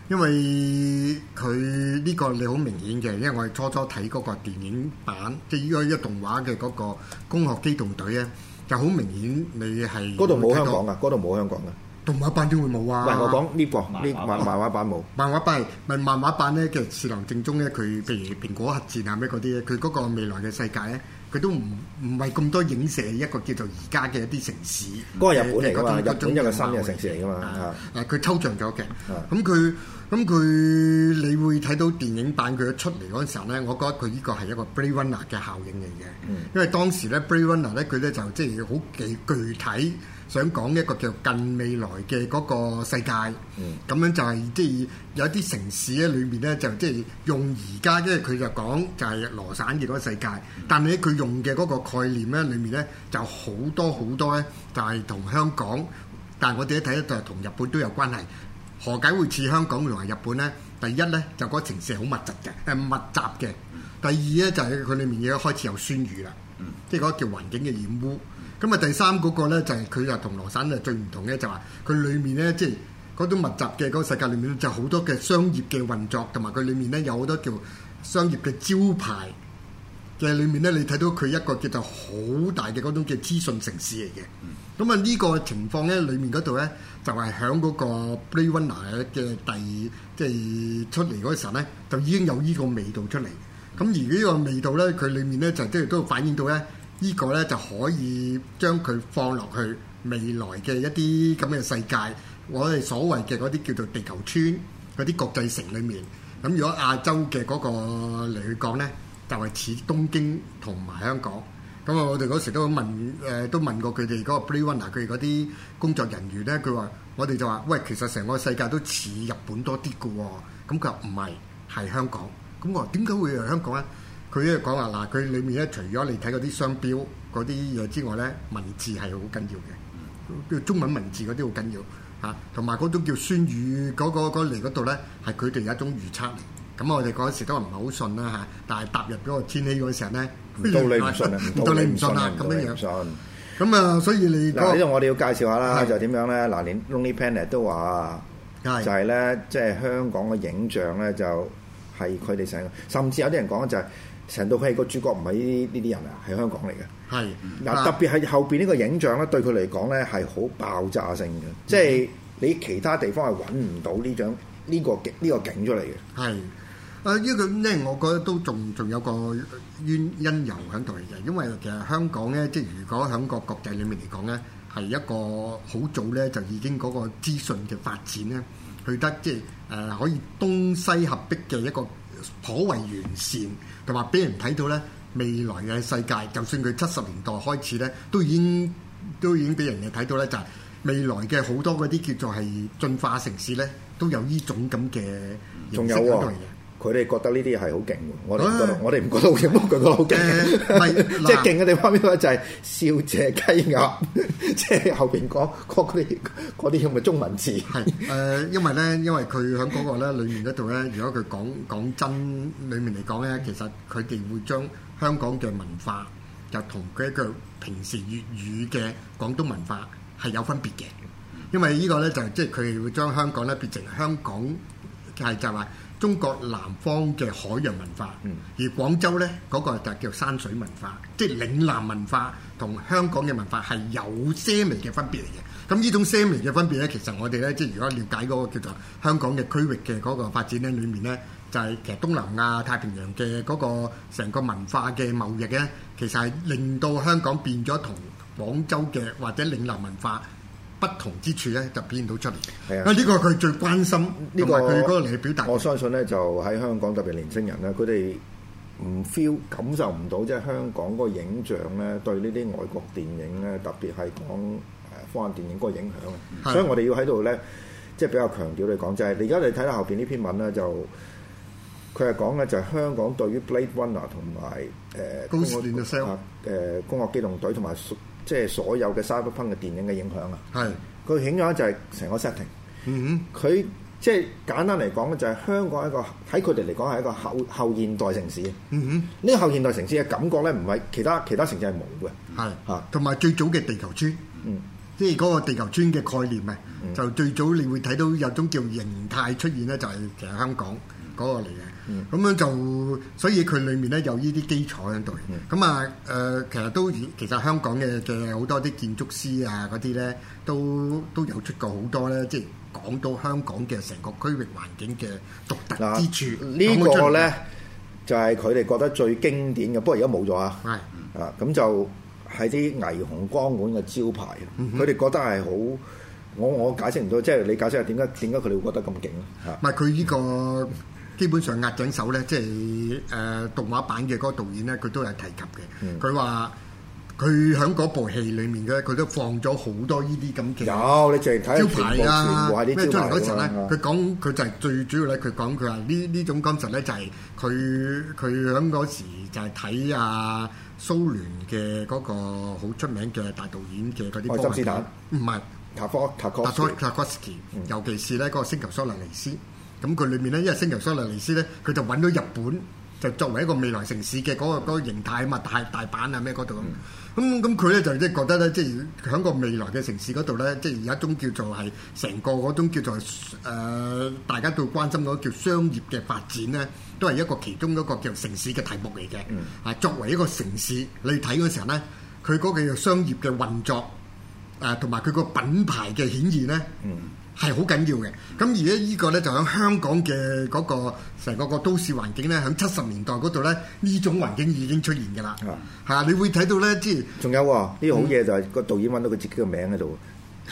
因為佢呢個你好明顯嘅，因為我哋初初睇嗰個電影版，即係依個一動畫嘅嗰個《攻殼機動隊》咧，就好明顯你係嗰度冇香港噶，嗰度冇香港噶。 動畫版點會冇啊？ 唔係我講呢個呢漫畫版冇。 漫畫版咧嘅士郎正宗咧，佢譬如蘋果核戰啊咩嗰啲咧，佢嗰個未來嘅世界咧，佢都唔係咁多影射一個叫做而家嘅一啲城市。 嗰個日本嚟㗎嘛，日本一個新嘅城市嚟㗎嘛。 佢抽象咗嘅。咁佢你會睇到電影版佢一出嚟嗰陣時候咧，我覺得佢呢個係一個 Blade Runner 嘅效應嚟嘅。因為當時咧 Blade Runner 咧佢咧就即係好具體。想講一個叫近未來嘅嗰個世界，咁樣就係即係有啲城市咧裏面咧就即係用而家，因為佢就講就係羅省嘅嗰個世界，但係咧佢用嘅嗰個概念咧裏面咧就好多咧就係同香港，但係我哋一睇咧就係同日本都有關係。何解會似香港同埋日本咧？第一咧就嗰個城市好密集嘅，第二咧就係佢裏面已經開始有酸雨啦，即係嗰個叫環境嘅染污。咁啊，第三嗰個咧就係佢就同羅省就最唔同嘅，就話佢裏面咧即係嗰種密集嘅嗰個世界裏面就好多嘅商業嘅運作，同埋佢裏面咧有好多叫商業嘅招牌嘅裏面咧，你睇到佢一個叫做好大嘅嗰種嘅資訊城市嚟嘅。咁啊呢個情況咧，裏面嗰度咧就係響嗰個 Blade Runner 嘅即係出嚟嗰時候咧，就已經有呢個味道出嚟。咁而呢個味道咧，佢裏面咧就即係都反映到咧。呢個咧就可以將佢放落去未來嘅一啲咁嘅世界，我哋所謂嘅嗰啲叫做地球村嗰啲國際城裏面。咁如果亞洲嘅嗰個嚟去講咧，就係似東京同埋香港。咁啊，我哋嗰時都問過佢哋嗰個 Blade Runner 佢哋嗰啲工作人員咧，佢話我哋就話喂，其實成個世界都似日本多啲嘅喎。咁佢話唔係，係香港。咁我話點解會係香港咧？佢咧講話嗱，佢裏面咧除咗你睇嗰啲商標嗰啲嘢之外咧，文字係好緊要嘅，中文文字嗰啲好緊要嚇，同埋嗰種叫酸雨嗰嚟嗰度咧，係佢哋有一種預測嚟。咁我哋嗰時都唔係好信啦嚇，但係踏入嗰個千禧嗰時候咧， 到你唔信啊， 到你唔信啦咁樣樣。咁啊，所以你嗱呢度我哋要介紹下啦，就點樣咧？嗱，連 Lonely Planet 都話，就係咧，即係香港嘅影像咧，就係佢哋成，甚至有啲人講就係。成套戲個主角唔係呢啲人啊，係香港嚟嘅。係嗱，特別係後邊呢個影像咧，對佢嚟講咧係好爆炸性嘅，即係你其他地方係揾唔到呢張呢個景出嚟嘅。係呢個咧，我覺得都仲有個因由喺度嘅，因為其實香港咧，即係如果喺個國際裡面嚟講咧，係一個好早咧就已經嗰個資訊嘅發展咧，去得即係可以東西合璧嘅一個。頗為完善，同埋俾人睇到咧未來嘅世界，就算佢70年代開始咧，都已經俾人哋睇到咧，就係未來嘅好多嗰啲叫做係進化城市咧，都有呢種咁嘅形式喺度嘅。佢哋覺得呢啲係好勁喎，我哋唔覺得好勁，佢覺得好勁。即係勁嘅地方邊個就係笑謝雞鴨，即係後邊講嗰啲咁嘅中文字。係因為佢喺嗰個咧裏面嗰度咧，如果佢講真裏面嚟講咧，其實佢哋會將香港嘅文化就同佢一個平時粵語嘅廣東文化係有分別嘅。因為呢個咧就即係佢哋會將香港咧變成香港係就話。中國南方嘅海洋文化，而廣州咧嗰個就叫山水文化，即係嶺南文化同香港嘅文化係有些微嘅分別嚟嘅。咁呢種些微嘅分別咧，其實我哋咧即係如果了解嗰個叫做香港嘅區域嘅嗰個發展咧，裡面咧就係其實東南亞太平洋嘅嗰個成個文化嘅貿易咧，其實係令到香港變咗同廣州嘅或者嶺南文化不同之處咧就表現到出嚟。係啊，呢個佢最關心呢個佢嗰個嚟表達。我相信咧就喺香港特別年輕人咧，佢哋唔 feel 感受唔到即係香港嗰個影像咧對呢啲外國電影咧，特別係講科幻電影嗰個影響。所以我哋要喺度咧，即係比較強調嚟講，就係你而家你睇到後邊呢篇文咧，就佢係講咧就係香港對於 Blade Runner 同埋攻殼機動隊同埋。即係所有嘅 Cyberpunk 嘅電影嘅影響啊！係佢影響就係成個 setting。佢即係簡單嚟講咧，就係香港一個喺佢哋嚟講係一個後現代城市。呢個後現代城市嘅感覺咧，唔係其他城市係冇嘅。係嚇，同埋最早嘅地球村。 即係嗰個地球村嘅概念啊，就最早你會睇到有種叫形態出現咧，就係其實香港嗰個嚟嘅。咁樣就所以佢裡面咧有呢啲基礎喺度。咁啊其實香港嘅好多啲建築師啊嗰啲咧都有出過好多咧，即係講到香港嘅成個區域環境嘅獨特之處。 呢個咧就係佢哋覺得最經典嘅，不過而家冇咗啊。係啊，咁就係啲霓虹光管嘅招牌。佢哋覺得係好，我解釋唔到，即係你解釋下點解佢哋會覺得咁勁咧？ 唔係佢呢個。基本上押井守咧，即係動畫版嘅嗰個導演咧，佢都有提及嘅。佢話佢喺嗰部戲裡面嘅，佢都放咗好多呢啲咁嘅有，你淨係睇招牌啊， 咩出嚟嗰時咧，佢講佢就係最主要咧，佢講佢話呢種感受咧就係佢喺嗰時就係睇蘇聯嘅嗰個好出名嘅大導演嘅嗰啲愛因斯坦， 唔係塔科斯基，尤其是咧嗰個星球蘇勒尼斯。咁佢裏面咧，因為星球蘇勒尼斯咧，佢就揾到日本就作為一個未來城市嘅嗰個形態啊嘛，大阪啊咩嗰度咁佢咧就即係覺得咧，即係喺個未來嘅城市嗰度咧，即係有一種叫做係成個嗰種叫做大家都關心嗰個叫商業嘅發展咧，都係一個其中一個叫城市嘅題目嚟嘅。作為一個城市，你睇嗰時候咧，佢嗰個叫商業嘅運作同埋佢個品牌嘅顯現咧。係好緊要嘅，咁而家呢個咧就喺香港嘅嗰個成個都市環境咧，喺70年代嗰度咧，呢種環境已經出現㗎啦。你會睇到咧，即係仲有呢個好嘢就係個導演揾到佢自己嘅名喺度。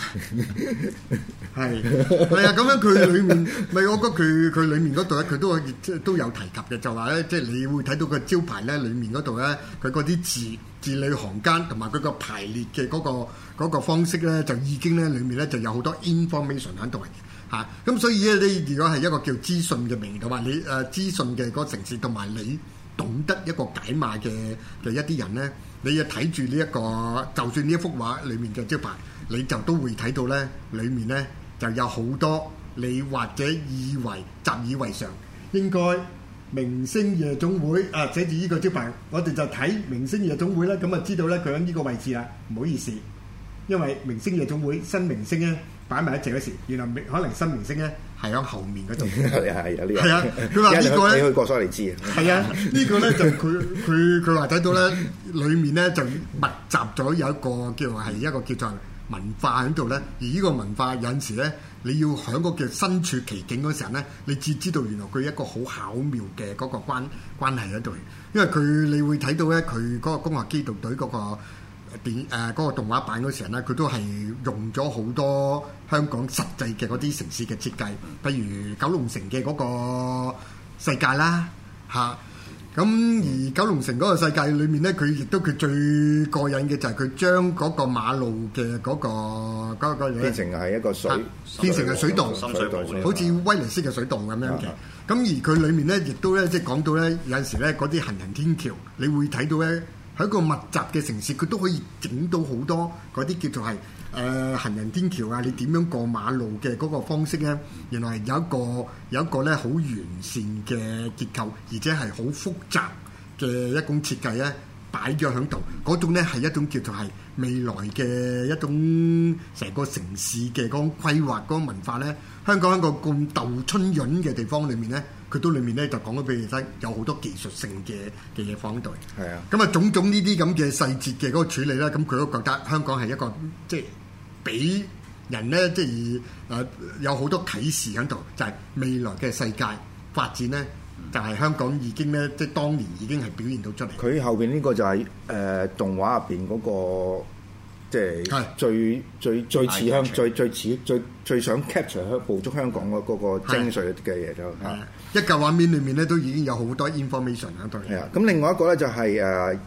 係啊，咁樣佢裡面咪我覺得佢裡面嗰度咧，佢都有提及嘅，就話咧，即係你會睇到個招牌咧，裡面嗰度咧，佢嗰啲字裏行間同埋佢個排列嘅嗰個方式咧，就已經咧裡面咧就有好多 information 喺度嘅。咁所以咧，你如果係一個叫資訊嘅名，同埋你資訊嘅嗰個城市，同埋你懂得一個解碼嘅一啲人咧，你要睇住呢一個，就算呢一幅畫裡面嘅招牌，你就都會睇到咧，裡面咧就有好多你或者習以為常，應該明星夜總會寫住呢個招牌，我哋就睇明星夜總會啦，咁啊知道咧佢喺呢個位置啦。唔好意思，因為明星夜總會新明星咧擺埋一齊嗰時，原來可能新明星咧係喺後面嗰度。係啊，佢話呢個咧， 你去過所以你知啊。 係啊，呢個咧就佢話睇到咧，裡面咧就密集咗有一個叫做文化喺度咧，而呢個文化有陣時咧，你要喺嗰個身處其境嗰時候咧，你至知道原來佢一個好巧妙嘅嗰個關係喺度。因為你會睇到咧，佢嗰個攻殼機動隊嗰個嗰個動畫版嗰時候咧，佢都係用咗好多香港實際嘅嗰啲城市嘅設計，譬如九龍城嘅嗰個世界啦，咁而九龍城嗰個世界裏面咧，佢最過癮嘅就係佢將嗰個馬路嘅嗰個變成係一個變成係水道，好似威尼斯嘅水道咁樣嘅。咁而佢裏面咧，亦都咧即係講到咧，有陣時咧嗰啲行人天橋，你會睇到咧喺一個密集嘅城市，佢都可以整到好多嗰啲叫做係行人天橋啊！你點樣過馬路嘅嗰個方式咧？原來有一個咧好完善嘅結構，而且係好複雜嘅一種設計咧，擺咗喺度。嗰種咧係一種叫做係未來嘅一種成個城市嘅嗰種規劃嗰個文化咧。香港一個咁鬥春潤嘅地方裏面咧，佢都裏面咧就講咗俾你聽，有好多技術性嘅嘢放喺度。係啊，咁啊種種呢啲咁嘅細節嘅嗰個處理咧，咁佢都覺得香港係一個即係俾人咧即係有好多啟示喺度，就係未來嘅世界發展咧，就係香港已經咧即係當年已經係表現到出嚟。 佢後邊呢個就係動畫入邊嗰個。即係最似香最想 capture 捕捉香港嗰個精髓嘅嘢就一嚿畫面裏面咧都已經有好多 information 喺度。 係啊，咁另外一個咧就係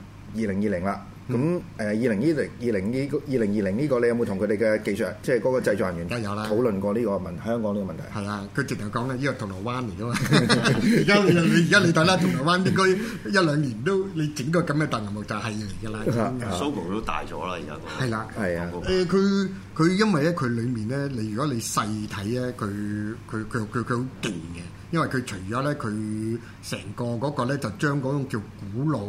2020啦。咁2020呢個你有冇同佢哋嘅技術即係嗰個製作人員討論過呢個香港呢個問題？係啊， 佢直頭講啦，呢個銅鑼灣嚟噶嘛。而家你睇啦，銅鑼灣應該1-2年都你整個咁嘅大銀幕就係嚟㗎啦。 Sogo 都大咗啦，而家係啦，係啊。佢因為咧佢裡面咧，如果你細睇咧，佢好勁嘅，因為佢除咗咧佢成個嗰個咧就將嗰種叫古老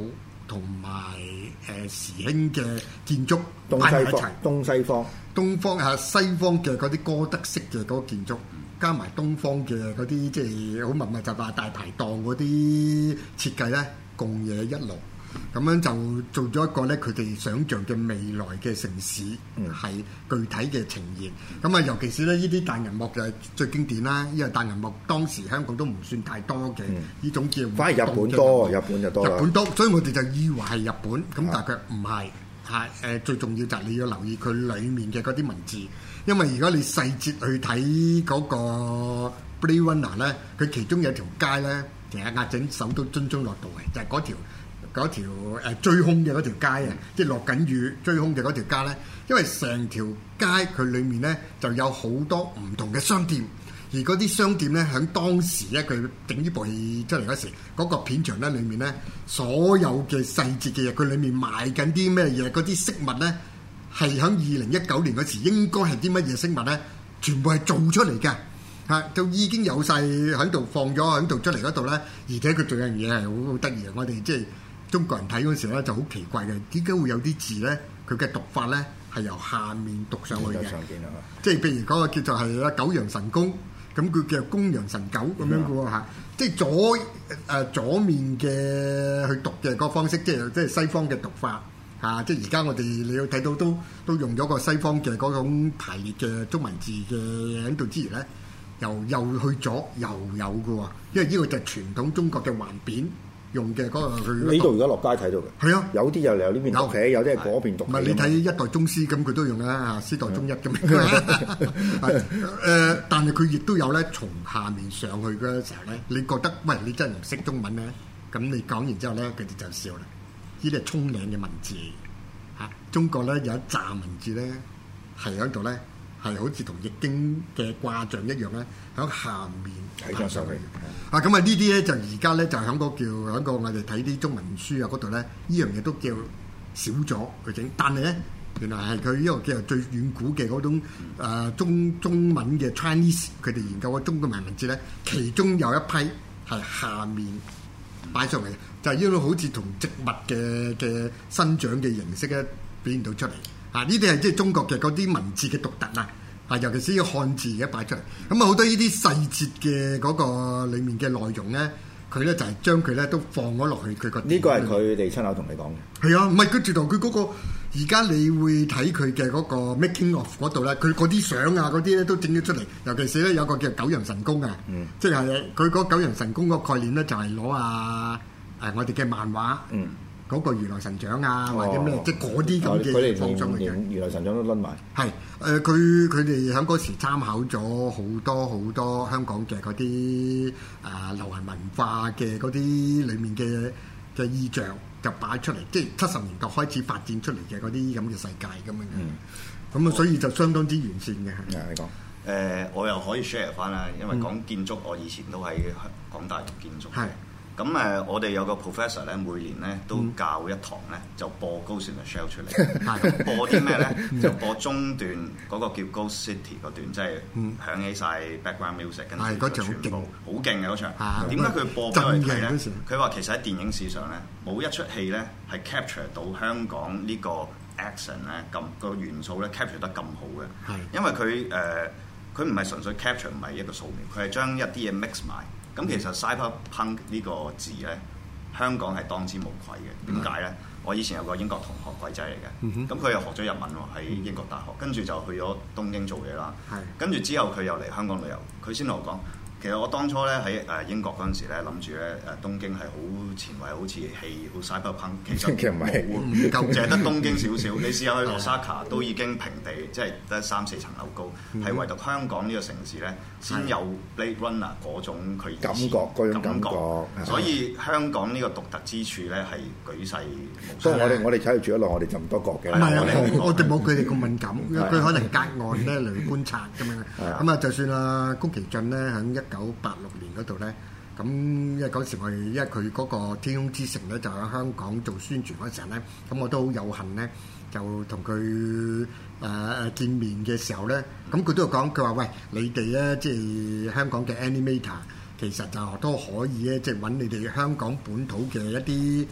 同埋時興嘅建築東西方，東方係西方嘅嗰啲哥德式嘅嗰個建築，加埋東方嘅嗰啲即係好密密雜雜大排檔嗰啲設計咧，共冶一爐。咁樣就做咗一個咧，佢哋想像嘅未來嘅城市係具體嘅呈現。咁啊，尤其是咧呢啲大銀幕就係最經典啦，因為大銀幕當時香港都唔算太多嘅呢種叫， 反而日本多，日本就多啦。 日本多，所以我哋就以為係日本，咁但係佢唔係，係最重要就係你要留意佢裡面嘅嗰啲文字，因為如果你細節去睇嗰個 Blade Runner 咧，佢其中有條街咧，其實壓整手都津津樂道嘅，就係嗰條追兇嘅嗰條街啊，即係落緊雨追兇嘅嗰條街咧，因為成條街佢裡面咧就有好多唔同嘅商店，而嗰啲商店咧喺當時咧佢整呢部戲出嚟嗰時，嗰個片場咧裡面咧所有嘅細節嘅嘢，佢裡面賣緊啲咩嘢，嗰啲飾物咧係喺2019年嗰時應該係啲乜嘢飾物咧，全部係做出嚟嘅。就已經有晒喺度放咗喺度出嚟嗰度咧，而且佢仲有樣嘢係好得意嘅，我哋即係中國人睇嗰時咧就好奇怪嘅，點解會有啲字咧？佢嘅讀法咧係由下面讀上去嘅，即係譬如嗰個叫做係九陽神功，咁佢叫公羊神狗咁樣嘅喎嚇，即係左面嘅去讀嘅嗰個方式，即係西方嘅讀法嚇，即係而家我哋你要睇到都用咗個西方嘅嗰種排列嘅中文字嘅喺度之餘咧。又去咗又有嘅喎，因為呢個就係傳統中國嘅橫扁用嘅嗰個。 呢度而家落街睇到嘅。係啊，有啲就由呢邊讀起，有啲係嗰邊讀起。唔係你睇一代宗師咁，佢都用啦，師代宗一咁樣。但係佢亦都有咧，從下面上去嘅時候咧，你覺得喂你真係唔識中文咧？咁你講完之後咧，佢哋就笑啦。呢啲係沖嶺嘅文字嚇，中國咧有一紮文字咧係喺度咧。係好似同易經嘅卦象一樣咧，喺下面睇上去。咁啊呢啲咧就而家咧就喺個叫喺個我哋睇啲中文書啊嗰度咧，呢樣嘢都叫少咗佢整。但係咧原來係佢呢個叫做最遠古嘅嗰種中文嘅 Chinese， 佢哋研究嘅中國文字咧，其中有一批係下面擺上嚟嘅，就係呢種好似同植物嘅生長嘅形式咧表現到出嚟。呢啲係即係中國嘅嗰啲文字嘅獨特啊！尤其是呢個漢字嘅擺出嚟，咁啊好多呢啲細節嘅嗰個裡面嘅內容咧，佢咧就係將佢咧都放咗落去佢個。呢個係佢哋親口同你講嘅。係啊，唔係佢直頭佢嗰個而家你會睇佢嘅嗰個 making of 嗰度咧，佢嗰啲相啊嗰啲咧都整咗出嚟。尤其是咧有個叫九陽神功啊，即係佢嗰九陽神功嗰個概念咧就係攞我哋嘅漫畫。嗰個如來神掌啊，或者咩，即係嗰啲咁嘅放上去嘅。如來神掌都攆埋。係佢哋喺嗰時參考咗好多香港嘅嗰啲流行文化嘅嗰啲裡面嘅意象，就擺出嚟，即係70年代開始發展出嚟嘅嗰啲咁嘅世界咁樣。咁啊，所以就相當之完善嘅。你講。 我又可以 share 翻啦，因為講建築，我以前都喺港大讀建築。係。咁我哋有個 professor 咧，每年咧都教一堂咧，就播 Ghost in the Shell 出嚟。播啲咩咧？就播中段嗰個叫 Ghost City 嗰段，即係響起晒 background music，跟住全部好勁嘅嗰場。點解佢播俾我哋睇咧？佢話其實喺電影史上咧，冇一出戲咧係 capture 到香港呢個 accent 咧咁個元素咧 capture 得咁好嘅。係因為佢唔係純粹 capture， 唔係一個素描，佢係將一啲嘢 mix 埋。咁其實 cyberpunk 呢個字咧，香港係當之無愧嘅。點解咧？我以前有個英國同學鬼仔嚟嘅，咁佢又學咗日文喎，喺英國大學，跟住就去咗東京做嘢啦。跟住之後佢又嚟香港旅遊，佢先同我講。其實我當初咧喺英國嗰陣時咧，諗住咧東京係好前衛，好似戲好 cyberpunk， 其實唔係，唔夠，淨係得東京少少。你試下去 Osaka 都已經平地，即係得3-4層樓高，係唯獨香港呢個城市咧先有 Blade Runner 嗰種佢感覺嗰種感覺。所以香港呢個獨特之處咧係舉世無雙。 所以我哋睇住一路，我哋就唔多覺嘅。 唔係啊，我哋冇佢哋咁敏感，佢可能隔岸咧嚟觀察咁樣。咁啊，就算啊宮崎駿咧喺1986年嗰度咧，咁因為嗰時因為佢嗰個天空之城咧就喺香港做宣傳嗰陣咧，咁我都好有幸咧，就同佢見面嘅時候咧，咁佢都有講，佢話喂，你哋咧即係香港嘅 animator，其實就都可以咧，即係揾你哋香港本土嘅一啲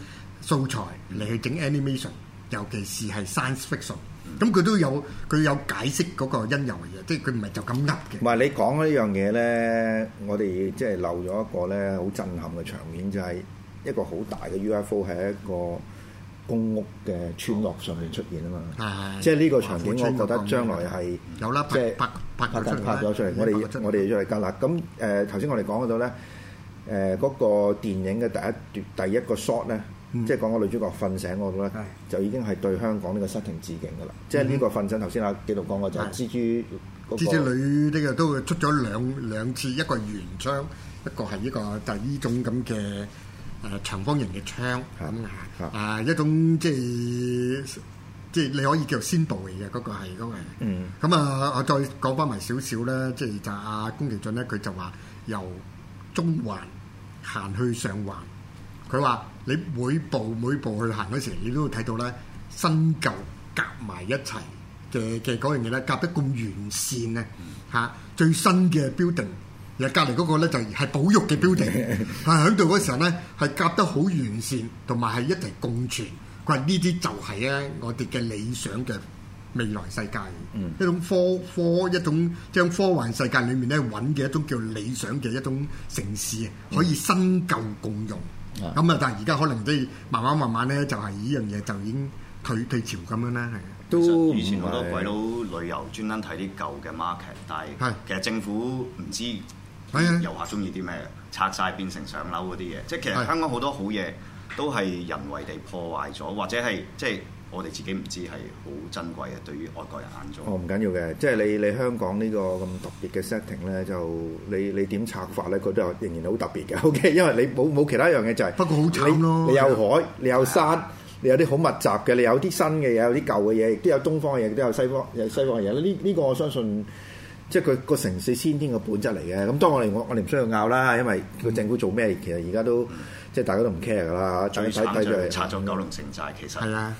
素材嚟去整 animation，尤其是係 science fiction。咁佢都有解釋嗰個因由嘅嘢，即係佢唔係就咁噏嘅。 唔係你講呢樣嘢咧，我哋即係漏咗一個咧好震撼嘅場面，就係一個好大嘅 UFO 喺一個公屋嘅村落上面出現啊嘛。即係呢個場景，我覺得將來係有啦， 即係拍咗出嚟。我哋出嚟㗎啦。咁頭先我哋講嗰度咧，嗰個電影嘅第一個 shot 咧。即係講個女主角瞓醒嗰度咧，就已經係對香港呢個 setting 致敬㗎啦。即係呢個瞓醒頭先阿紀陶講嘅就係蜘蛛女呢個都出咗兩次，一個圓槍，一個係呢個就係呢種咁嘅長方形嘅槍咁一種即係你可以叫先導嚟嘅嗰個係嗰個。咁我再講翻埋少少咧，即係就阿宮崎駿咧，佢就話由中環行去上環。佢話：你每步去行嗰時，你都會睇到咧新舊夾埋一齊嘅嗰樣嘢咧，夾得咁完善咧嚇。最新嘅 building，而隔離嗰個咧就係保育嘅 building， 但係喺度嗰時候咧係夾得好完善，同埋係一齊共存。佢話呢啲就係咧我哋嘅理想嘅未來世界，一種一種將科幻世界裏面咧揾嘅一種叫理想嘅一種城市，可以新舊共融。咁但係而家可能即係慢慢咧，就係呢樣嘢就已經退潮咁樣啦，係。 都以前好多鬼佬旅遊專登睇啲舊嘅 market， 但係其實政府唔知遊客中意啲咩，拆晒變成上樓嗰啲嘢。即係其實香港好多好嘢都係人為地破壞咗，或者係即係我哋自己唔知係好珍貴嘅，對於外國人眼中。 唔緊要嘅，即係你香港呢個咁特別嘅 setting 咧，就你點拆法咧，覺得仍然好特別嘅。OK，因為你冇其他一樣嘢就係。不過好慘咯！你有海，你有山，你有啲好密集嘅，你有啲新嘅嘢，有啲舊嘅嘢，亦都有東方嘅嘢，亦都有西方嘅嘢。呢個我相信，即係佢個城市先天嘅本質嚟嘅。咁當我哋唔需要拗啦，因為個政府做咩，其實而家都。即係大家都唔 care 㗎啦， 最慘就係拆咗九龍城寨，其實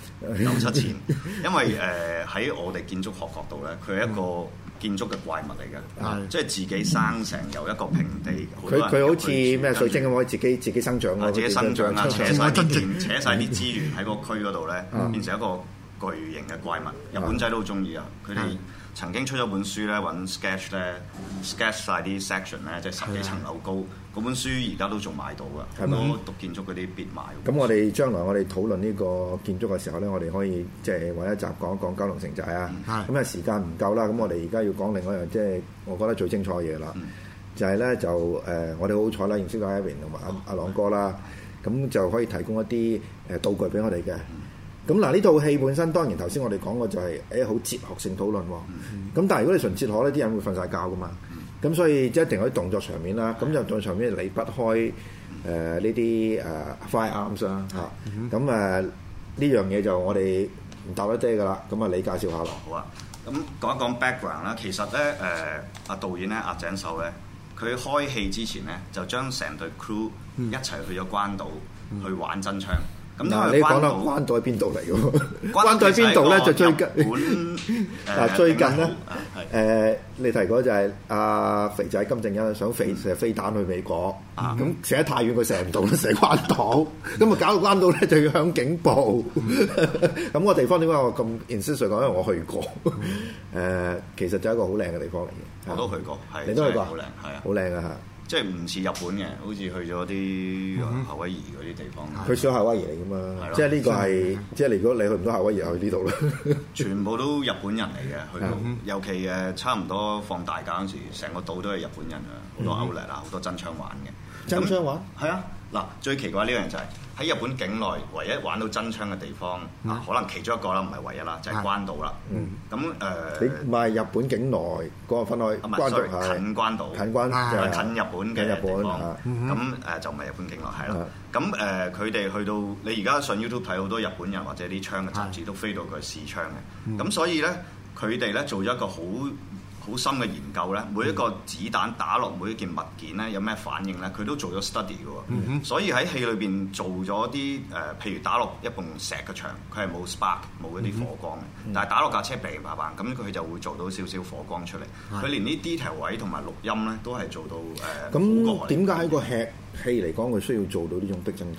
97前，因為喺我哋建築學角度咧，佢係一個建築嘅怪物嚟嘅，即係自己生成由一個平地， 佢好似咩水晶咁可以自己生長自己生長啊，扯晒啲資源喺個區嗰度咧，變成一個巨型嘅怪物。日本仔都好中意啊，佢哋曾經出咗本書咧，揾 sketch 晒啲 section 咧，即係10幾層樓高。嗰本書而家都仲買到㗎，我讀建築嗰啲必買。 咁我哋將來我哋討論呢個建築嘅時候咧，我哋可以即係揾一集講一講九龍城寨啊。咁啊時間唔夠啦，咁我哋而家要講另外一樣，即係我覺得最精彩嘅嘢啦，就係咧我哋好彩啦，認識到 Aaron 同埋阿朗哥啦，咁就可以提供一啲道具俾我哋嘅。咁嗱，呢套戲本身當然頭先我哋講過就係好哲學性討論喎。咁但係如果你純哲學咧，啲人會瞓晒覺㗎嘛。咁所以即係一定喺動作場面啦，咁就動作場面離不開呢啲firearms 啦嚇。咁呢樣嘢就我哋唔答得爹㗎啦。咁你介紹下咯。 好啊，咁講一講 background 啦。其實咧阿導演咧阿井秀咧，佢開戲之前咧就將成隊 crew 一齊去咗關島去玩真槍。咁你講啦，關島喺邊度嚟㗎？關島喺邊度咧？就最近最近咧你提過就係阿肥仔金正恩想射飛彈去美國，咁射得太遠佢射唔到，射關島，咁啊搞到關島咧就要響警報。咁個地方點解我咁 insist 講？因為我去過，其實就係一個好靚嘅地方嚟嘅。 我都去過，係你都去過， 好靚，係啊， 好靚啊嚇！ 即係唔似日本嘅，好似去咗啲夏威夷嗰啲地方。 佢上夏威夷嚟㗎嘛？即係呢個係，即係如果你去唔到夏威夷，去呢度啦。 全部都日本人嚟嘅，去到尤其差唔多放大假嗰時，成個島都係日本人啊，好多 outlet 啊，好多真槍玩嘅。 真槍玩？ 係啊！嗱，最奇怪呢樣就係喺日本境內唯一玩到真槍嘅地方，可能其中一個啦，唔係唯一啦，就係關島啦。咁你唔係日本境內嗰個分開，關島係近關島， 近日本嘅地方。咁就唔係日本境內係啦。咁佢哋去到你而家上 YouTube 睇好多日本人或者啲槍嘅雜誌都飛到佢試槍嘅。咁所以咧，佢哋咧做咗一個好深嘅研究咧，每一個子彈打落每一件物件咧，有咩反應咧，佢都做咗 study 嘅喎。所以喺戲裏邊做咗啲譬如打落一埲石嘅牆，佢係冇 spark 冇一啲火光嘅，但係打落架車砰砰砰，咁佢就會做到少少火光出嚟。佢連啲 detail 位同埋錄音咧，都係做到咁點解喺個戲嚟講，佢需要做到呢種逼真感？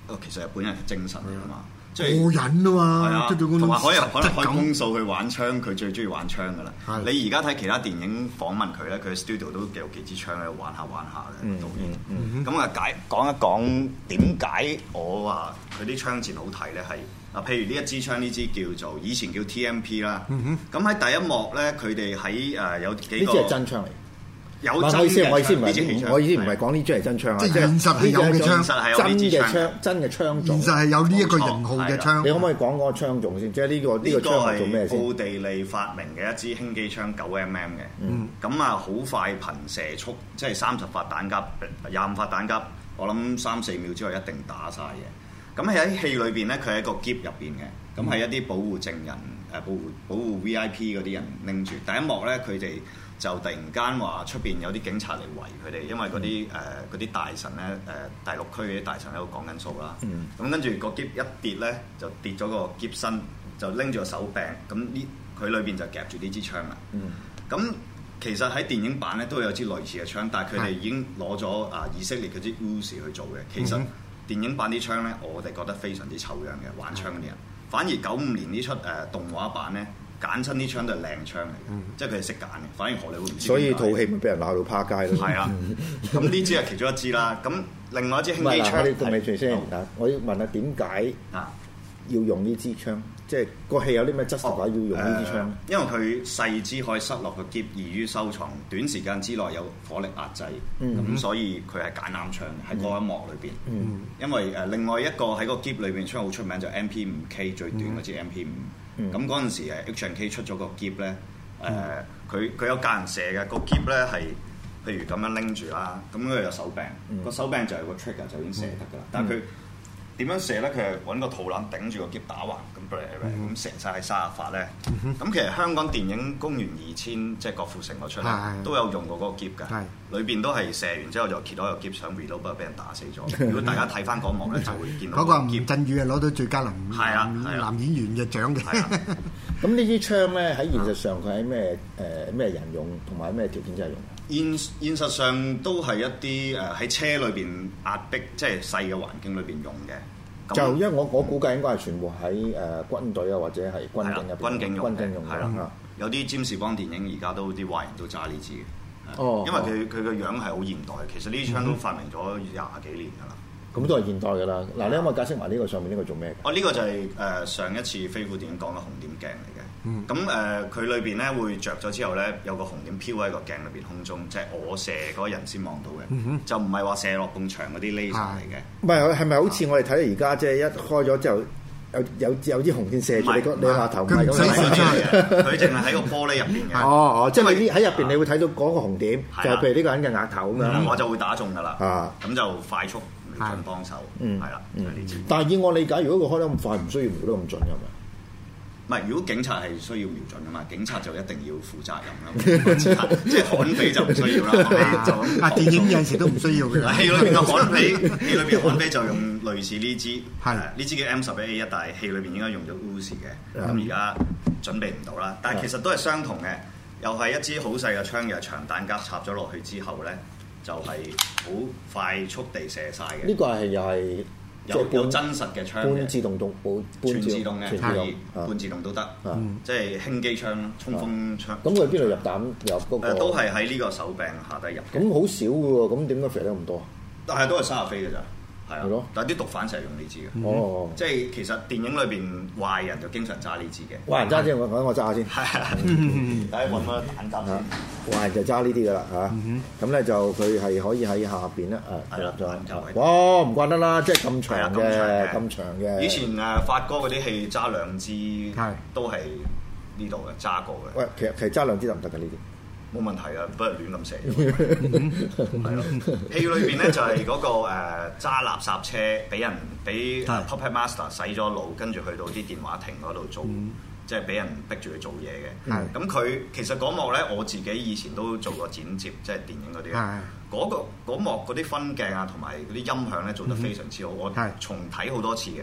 其實日本人係精神嚟㗎嘛。即係過癮啊嘛， 係啊， 出到嗰種同埋可能開實質感公數去玩槍，佢最中意玩槍噶啦。 係你而家睇其他電影訪問佢咧，佢 studio 都有幾支槍喺度玩下嘅導演。咁啊講一講點解我話佢啲槍戰好睇咧？係啊，譬如呢一支槍，呢支叫做以前叫 TMP 啦。咁喺第一幕咧，佢哋喺有幾個呢支係真槍嚟。 有我意思唔係講呢支係真槍啊， 即係現實係有嘅槍， 真嘅槍種。 現實係有呢一個型號嘅槍。 你可唔可以講嗰個槍種先？即係呢個槍係做咩先？ 奧地利發明嘅一支輕機槍9mm 嘅，咁啊好快頻射速，即係30發彈夾、25發彈夾，我諗3-4秒之後一定打晒嘅。咁喺戲裏邊咧，佢喺個篋入邊嘅，咁係一啲保護證人、保護 VIP 嗰啲人拎住。第一幕咧，佢哋就突然間話出邊有啲警察嚟圍佢哋，因為嗰啲大臣咧第6區嗰啲大臣喺度講緊數啦。咁跟住個篋一跌咧，就跌咗個篋身，就拎住個手柄。咁呢佢裏邊就夾住呢支槍啦。咁其實喺電影版咧都有支類似嘅槍，但係佢哋已經攞咗以色列嗰支 Uzi 去做嘅。其實電影版啲槍咧，我哋覺得非常之醜樣嘅玩槍嗰啲人。反而95年呢出動畫版咧，揀親啲槍都係靚槍嚟嘅，即係佢哋識揀嘅。反而荷里活唔知。 所以套戲咪俾人鬧到趴街咯。 係啊，咁呢支係其中一支啦。咁另外一支輕機槍， 我哋未住先。我要問下點解要用呢支槍？即係個戲有啲咩質素話要用呢支槍？ 因為佢細支可以塞落個篋，易於收藏，短時間之內有火力壓制，咁所以佢係揀啱槍喺嗰一幕裏邊。因為另外一個喺個篋裏邊槍好出名就 MP5K 最短嗰支 MP5。咁嗰陣時H&K 出咗個篋咧，佢有教人射嘅個篋咧係，譬如咁樣拎住啦，咁佢有手柄，個手柄就係個 trigger 就已經射得㗎啦。但係佢點樣射咧？佢係揾個肚腩頂住個篋打橫咁射晒喺30發咧。咁其實香港電影《公元2000》即係郭富城嗰出咧，都有用過嗰個篋㗎。裏邊都係射完之後就揭到個篋想 reload，不過俾人打死咗。如果大家睇翻嗰幕咧，就會見到嗰個吳鎮宇係攞到最佳男演員嘅獎嘅。 咁呢支槍咧喺現實上佢喺咩人用，同埋咩條件之下用？ 現實上都係一啲喺車裏邊壓迫，即係細嘅環境裏邊用嘅。 就因為我估計應該係全部喺軍隊啊或者係軍警入邊。軍警用嘅。係啦。 有啲占士邦電影而家都啲壞人都揸呢支嘅。哦。因為佢個樣係好現代，其實呢支槍都發明咗20幾年㗎啦。咁都係現代㗎啦。嗱，你可唔可以解釋埋呢個上面呢個做咩？ 呢個就係上一次飛虎電影講嘅紅點鏡嚟嘅。咁佢裏邊咧會着咗之後咧，有個紅點飄喺個鏡裏邊空中，即係我射嗰個人先望到嘅，就唔係話射落埲牆嗰啲 laser 嚟嘅。唔係， 係咪好似我哋睇到而家即係一開咗之後有支紅線射住你個額頭？唔係咁樣，佢淨係喺個玻璃入邊嘅。 哦，即係你喺入邊，你會睇到嗰個紅點，就係譬如呢個人嘅額頭咁樣。 我就會打中㗎啦。咁就快速嚟盡幫手。係啦， 但係以我理解，如果佢開得咁快，唔需要瞄得咁準㗎嘛。 唔係，如果警察係需要瞄準㗎嘛，警察就一定要負責任啦。即係悍匪就唔需要啦。 電影有陣時都唔需要嘅。 戲裏邊嘅悍匪，戲裏邊悍匪就用類似呢支，呢支叫 M11A1，但係戲裏邊應該用咗 Uzi 嘅。咁而家準備唔到啦，但係其實都係相同嘅，又係一支好細嘅槍，又係長彈夾插咗落去之後咧，就係好快速地射晒嘅。 呢個係又係。 有真實嘅槍嘅， 半自動到全自動嘅，半自動都得，即係輕機槍、衝鋒槍。 咁佢邊度入彈入嗰個？ 都係喺呢個手柄下底入。 咁好少嘅喎，咁點解射得咁多？ 但係都係30飛嘅咋。係啊，但係啲毒販成日用呢支嘅。哦，即係其實電影裏邊壞人就經常揸呢支嘅。 壞人揸先，我揸下先。 係啊，大家揾翻彈夾先。 壞人就揸呢啲㗎啦嚇。咁咧就佢係可以喺下邊咧係啦， 哇！唔慣得啦，即係咁長嘅，咁長嘅。 以前發哥嗰啲戲揸2支都係呢度嘅，揸過嘅。 喂，其實揸2支得唔得㗎呢啲？ 冇問題啊，不如亂咁射。係咯，戲裏邊咧就係嗰個揸垃圾車俾 Puppet Master 洗咗腦，跟住去到啲電話亭嗰度做，即係俾人逼住去做嘢嘅。咁佢其實嗰幕咧，我自己以前都做過剪接，即係電影嗰啲。嗰幕嗰啲分鏡啊，同埋嗰啲音響咧做得非常之好，我重睇好多次嘅。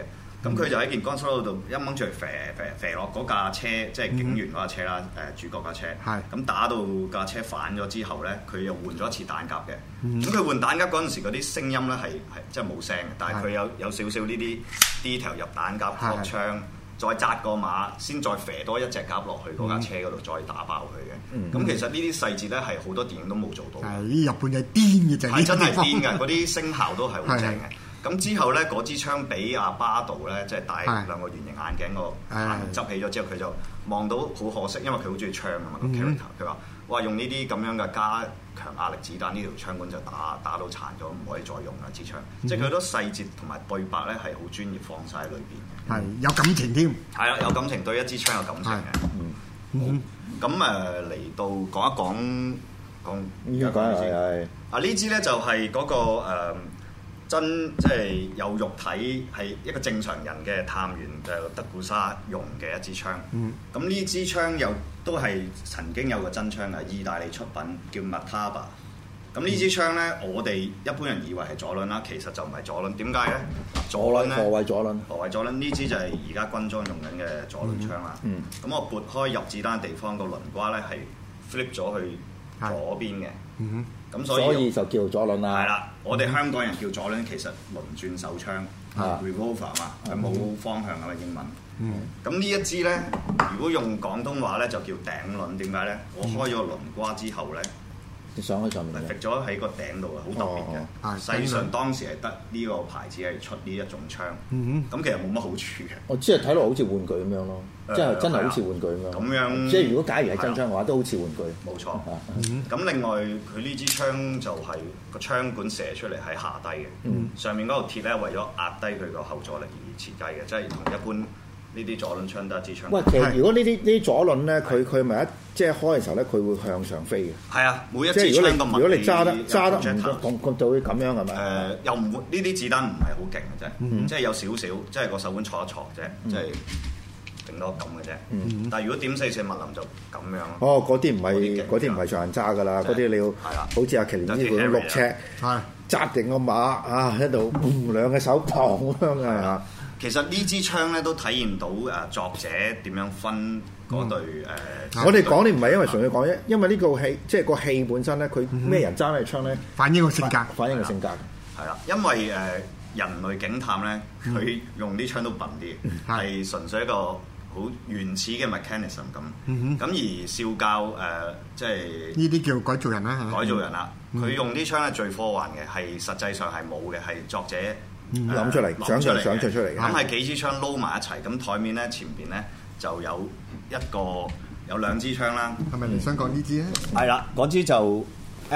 咁佢就喺件乾濕度一掹出嚟射落嗰架車，即係警員嗰架車啦，主角架車。咁打到架車反咗之後咧，佢又換咗一次彈夾嘅。咁佢換彈夾嗰陣時，嗰啲聲音咧係即係冇聲嘅，但係佢有少少呢啲 detail 入彈夾擴槍，再紮個馬，先再射多一隻夾落去嗰架車嗰度，再打爆佢嘅。咁其實呢啲細節咧係好多電影都冇做到。 係日本係癲嘅就係真係癲嘅，嗰啲聲效都係好正嘅。咁之後咧，嗰支槍俾阿巴道咧，即係戴兩個圓形眼鏡個眼執起咗之後，佢就望到好可惜，因為佢好中意槍啊嘛個 character。佢話：哇，用呢啲咁樣嘅加強壓力子彈，呢條槍管就打到殘咗，唔可以再用啦支槍。即係佢好多細節同埋對白咧係好專業放晒喺裏邊嘅。 係有感情添。係啦，有感情，對一支槍有感情嘅。咁嚟到講應該係呢支咧就係嗰個即係有肉體係一個正常人嘅探員德古沙用嘅一支槍。咁呢支槍又都係曾經有個真槍嘅，意大利出品叫 Mataba。咁呢支槍咧，我哋一般人以為係左輪啦，其實就唔係左輪。點解咧？左輪咧？ 何謂左輪？ 何謂左輪？呢支就係而家軍裝用緊嘅左輪槍啦。咁我撥開入子彈地方個輪瓜咧係 flip 咗去左邊嘅。咁所以就叫左輪啦。 係啦，我哋香港人叫左輪，其實輪轉手槍 revolver 嘛，係冇方向嘅英文。咁呢一支咧，如果用廣東話咧就叫頂輪。點解咧？我開咗個輪瓜之後咧， 上喺上面， 揈咗喺個頂度啊，好特別嘅。世上當時係得呢個牌子係出呢一種槍。咁其實冇乜好處嘅。 我只係睇落好似玩具咁樣咯，即係真係好似玩具咁樣。 咁樣即係如果假如係真槍嘅話，都好似玩具。 冇錯。咁另外佢呢支槍就係個槍管射出嚟喺下低嘅，上面嗰個鐵咧為咗壓低佢個後座力而設計嘅，即係同一般呢啲左輪槍得一支槍。 喂，其實如果呢啲左輪咧，佢咪即係開嘅時候咧，佢會向上飛嘅。 係啊，每一支槍咁如果你揸得唔同，就會咁樣係咪？ 又唔會呢啲子彈唔係好勁嘅啫，即係有少少，即係個手腕挫一挫啫，即係頂多咁嘅啫。但係如果點44密林就咁樣咯。 哦，嗰啲唔係上人揸㗎啦，嗰啲你要好似阿麒麟呢款6尺，揸定個馬啊喺度，兩個手砰咁樣啊！ 其實呢支槍咧都體現到作者點樣分嗰隊我哋講你唔係因為純粹講啫，因為呢個戲即係個戲本身咧，佢咩人揸咩槍咧， 反映個性格， 反映個性格。 係啦，因為人類警探咧，佢用啲槍都笨啲，係純粹一個好原始嘅 mechanism 咁。咁而少教即係呢啲叫改造人啦， 改造人啦。佢用啲槍係最科幻嘅，係實際上係冇嘅，係作者諗出嚟，想像出嚟嘅。 咁係幾支槍撈埋一齊，咁台面咧前邊咧就有兩支槍啦。 係咪你想講呢支咧？ 係啦，嗰支就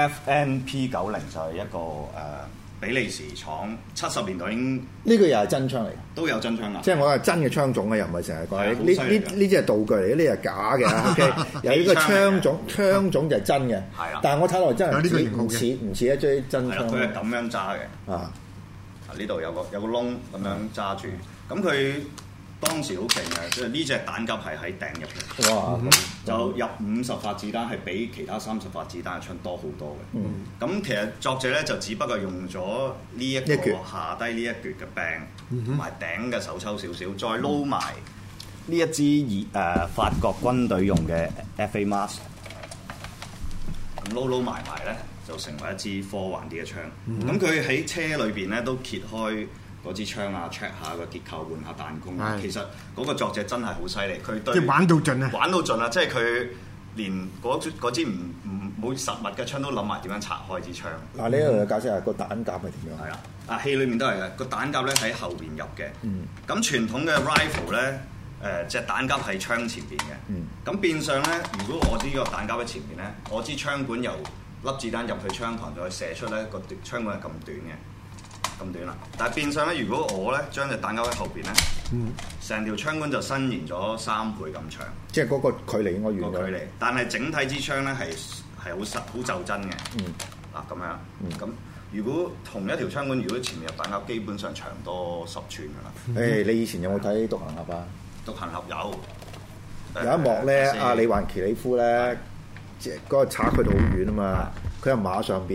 FNP90就係一個比利時廠70年代已經呢個又係真槍嚟嘅， 都有真槍㗎。 即係我係真嘅槍種嘅，又唔係成日講呢啲係道具嚟嘅，呢啲係假嘅。OK， 有呢個槍種就係真嘅。係啦，但係我睇落真係唔似一支真槍。 佢係咁樣揸嘅。呢度有個窿咁樣揸住，咁佢當時好勁嘅，即係呢隻彈夾係喺頂入嘅。哇！就入50發子彈，係比其他30發子彈嘅槍多好多嘅。咁其實作者咧就只不過用咗呢一個下低呢一橛嘅柄，同埋頂嘅手抽少少，再撈埋呢一支法國軍隊用嘅 FA Mask，咁撈埋咧。就成為一支科幻啲嘅槍。咁佢喺車裏邊咧都揭開嗰支槍啊 check 下個結構，換下彈弓。其實嗰個作者真係好犀利，佢對即係玩到盡啊！ 玩到盡啊！即係佢連嗰支唔冇實物嘅槍都諗埋點樣拆開支槍。 嗱，呢度解釋下個彈夾係點樣？ 係啦，戲裏面都係嘅，個彈夾咧喺後邊入嘅。咁傳統嘅 rifle 咧，隻彈夾喺槍前邊嘅。咁變相咧，如果我呢個彈夾喺前邊咧，我支槍管由粒子彈入去槍膛再射出咧，個槍管係咁短嘅，咁短啦。但係變相咧，如果我咧將隻彈夾喺後邊咧，成條槍管就伸延咗3倍咁長。即係嗰個距離應該遠咗。 距離，但係整體支槍咧係好就真嘅。咁樣。咁如果同一條槍管，如果前面入彈夾，基本上長多10寸㗎啦。 你以前有冇睇《獨行俠》啊？ 獨行俠有一幕咧，阿李環奇里夫咧。即係嗰個插佢到好遠啊嘛，佢喺馬上邊，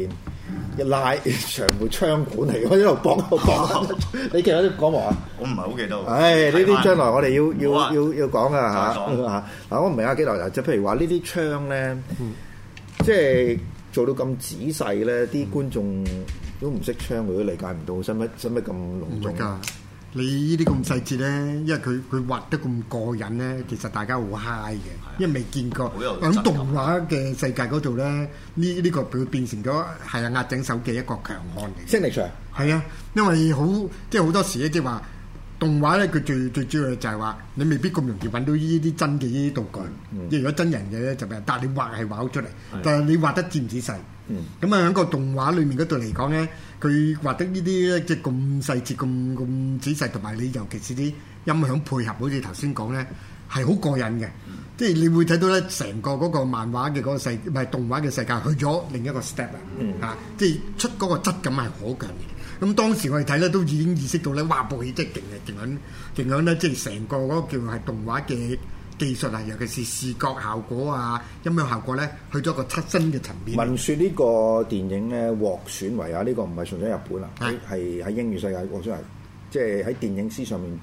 一拉長部槍管嚟，我一路講，你記唔記得講話啊？ 我唔係好記得喎。 唉，呢啲將來我哋要講噶嚇講嗱，我唔明阿基來，即係譬如話呢啲槍咧，即係做到咁仔細咧，啲觀眾都唔識槍，佢都理解唔到，使乜咁隆重㗎？ 你呢啲咁細節咧，因為佢畫得咁過癮咧，其實大家好 high 嘅，因為未見過喺動畫嘅世界嗰度咧，呢個佢變成咗係押井守嘅一個強項嚟。 星力場係啊，因為即係好多時咧，即係話動畫咧，佢最主要就係話你未必咁容易揾到呢啲真嘅呢啲道具。即係如果真人嘅咧就係，但係你畫係畫好出嚟，但係你畫得仔唔仔細？咁啊喺個動畫裏面嗰度嚟講咧，佢畫得呢啲咧即係咁細節、咁仔細，同埋你尤其是啲音響配合，好似頭先講咧，係好過癮嘅。即係你會睇到咧，成個嗰個漫畫嘅嗰個唔係動畫嘅世界去咗另一個 step 啊！即係出嗰個質感係好強嘅。咁當時我哋睇咧都已經意識到咧，哇！部戲真係勁響咧，即係成個嗰個叫係動畫嘅技術啊，尤其是視覺效果啊、音響效果咧，去咗個出新嘅層面。 文説呢個電影咧獲選為呢個唔係純粹日本啊，係喺英語世界獲選為即係喺電影史上面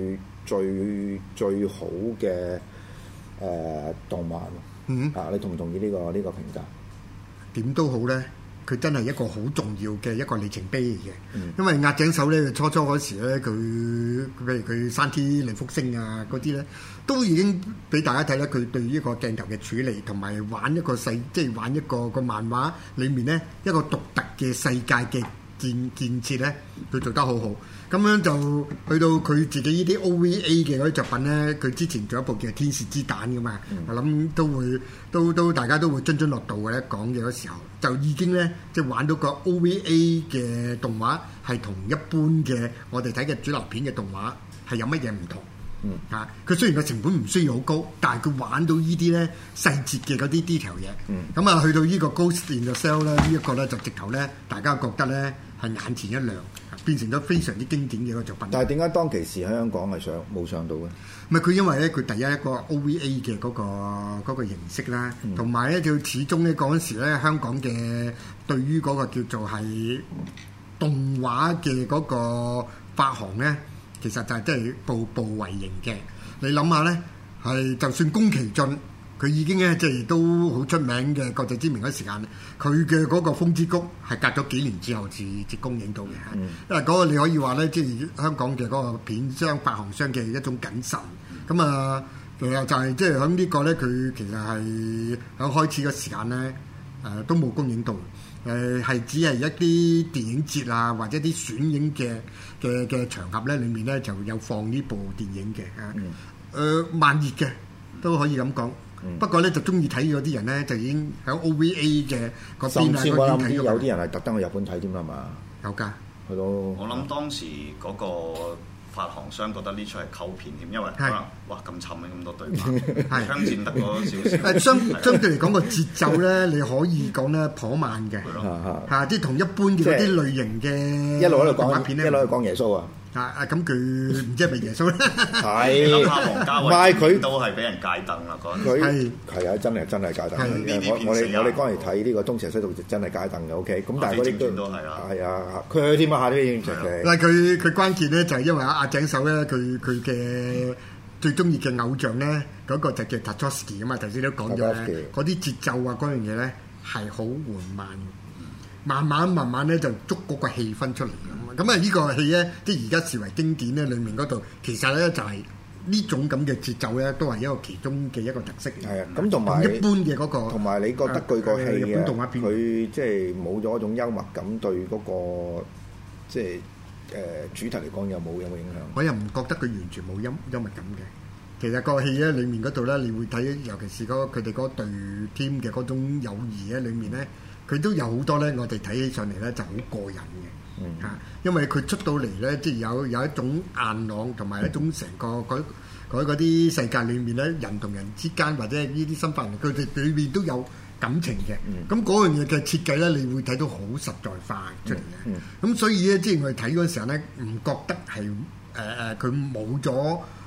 最好嘅動漫。你同唔同意呢個評價？ 點都好咧。佢真係一個好重要嘅一個里程碑嚟嘅，因為押井守咧初嗰時咧，佢譬如佢山 T 零福星啊嗰啲咧，都已經俾大家睇咧，佢對呢個鏡頭嘅處理同埋玩一個即係玩一個漫畫裡面咧一個獨特嘅世界嘅建設咧，佢做得好好。咁樣就去到佢自己呢啲 OVA 嘅嗰啲作品咧，佢之前仲有一部叫《天使之彈》噶嘛，我諗都大家都會津津樂道嘅咧講嘅嗰時候，就已經咧即係玩到個 OVA 嘅動畫係同一般嘅我哋睇嘅主流片嘅動畫係有乜嘢唔同？佢雖然個成本唔需要好高，但係佢玩到呢啲咧細節嘅嗰啲 detail 嘢，咁啊去到呢個 Ghost in the Shell 咧，呢一個咧就直頭咧大家覺得咧係眼前一亮，變成咗非常之經典嘅一個作品。 但係點解當其時喺香港係冇上到嘅？ 唔係佢因為咧佢第一個 OVA 嘅嗰個形式啦，同埋咧就始終咧嗰陣時咧香港嘅對於嗰個叫做係動畫嘅嗰個發行咧。其實就係即係步步為營嘅，你諗下咧，係就算宮崎駿，佢已經咧即係都好出名嘅國際知名嗰時間，佢嘅嗰個風之谷係隔咗幾年之後至公映到嘅，因為嗰個你可以話咧，即係香港嘅嗰個片商發行商嘅一種謹慎，咁啊，其實就係即係喺呢個咧，佢其實係喺開始嘅時間咧，都冇公映到。係只係一啲電影節啊，或者啲選映嘅場合咧，裡面咧就有放呢部電影嘅慢熱嘅都可以咁講。不過咧就中意睇嗰啲人咧，就已經喺 OVA 嘅嗰邊啊， 甚至我諗有啲人係特登去日本睇添啦嘛。 有㗎， 係咯。 我諗當時嗰個發行商覺得呢出係溝片添，因為可能哇咁沉嘅咁多對白，槍戰得嗰少少。 相對嚟講個節奏咧，你可以講咧頗慢嘅，即係同一般嘅嗰啲類型嘅一路喺度講片咧， 一路喺度講耶穌啊！ 咁佢唔知係咪耶穌咧？ 係， 諗下王家衛佢都係俾人戒燈啦嗰陣。 佢係啊，真係戒燈。我哋嗰陣時睇呢個東邪西毒真係戒燈嘅 OK。咁但係嗰啲都係啦。係啊，佢添啊下啲影劇。 嗱佢關鍵咧就係因為押井守咧，佢嘅最中意嘅偶像咧，嗰個就叫 Tarkovsky 啊嘛。頭先都講咗咧，嗰啲節奏啊嗰樣嘢咧係好緩慢。慢慢咧就捉嗰個氣氛出嚟咁啊！呢個戲咧，即係而家視為經典咧，裡面嗰度其實咧就係呢種咁嘅節奏咧，都係一個其中嘅一個特色。係啊，咁同埋一般嘅嗰個， 同埋你覺得佢個戲日本動畫片佢即係冇咗一種幽默感，對嗰個即係主題嚟講有冇影響？ 我又唔覺得佢完全冇幽默感嘅。其實個戲咧裡面嗰度咧，你會睇，尤其是佢哋嗰隊 team 嘅嗰種友誼咧，裡面咧。佢都有好多咧，我哋睇起上嚟咧就好過癮嘅嚇，因為佢出到嚟咧，即係有一種硬朗同埋一種成個嗰啲世界裏面咧，人同人之間或者呢啲身份，佢哋裏面都有感情嘅。咁嗰樣嘢嘅設計咧，你會睇到好實在化出嚟嘅。咁所以咧，即係我哋睇嗰陣時候咧，唔覺得係佢冇咗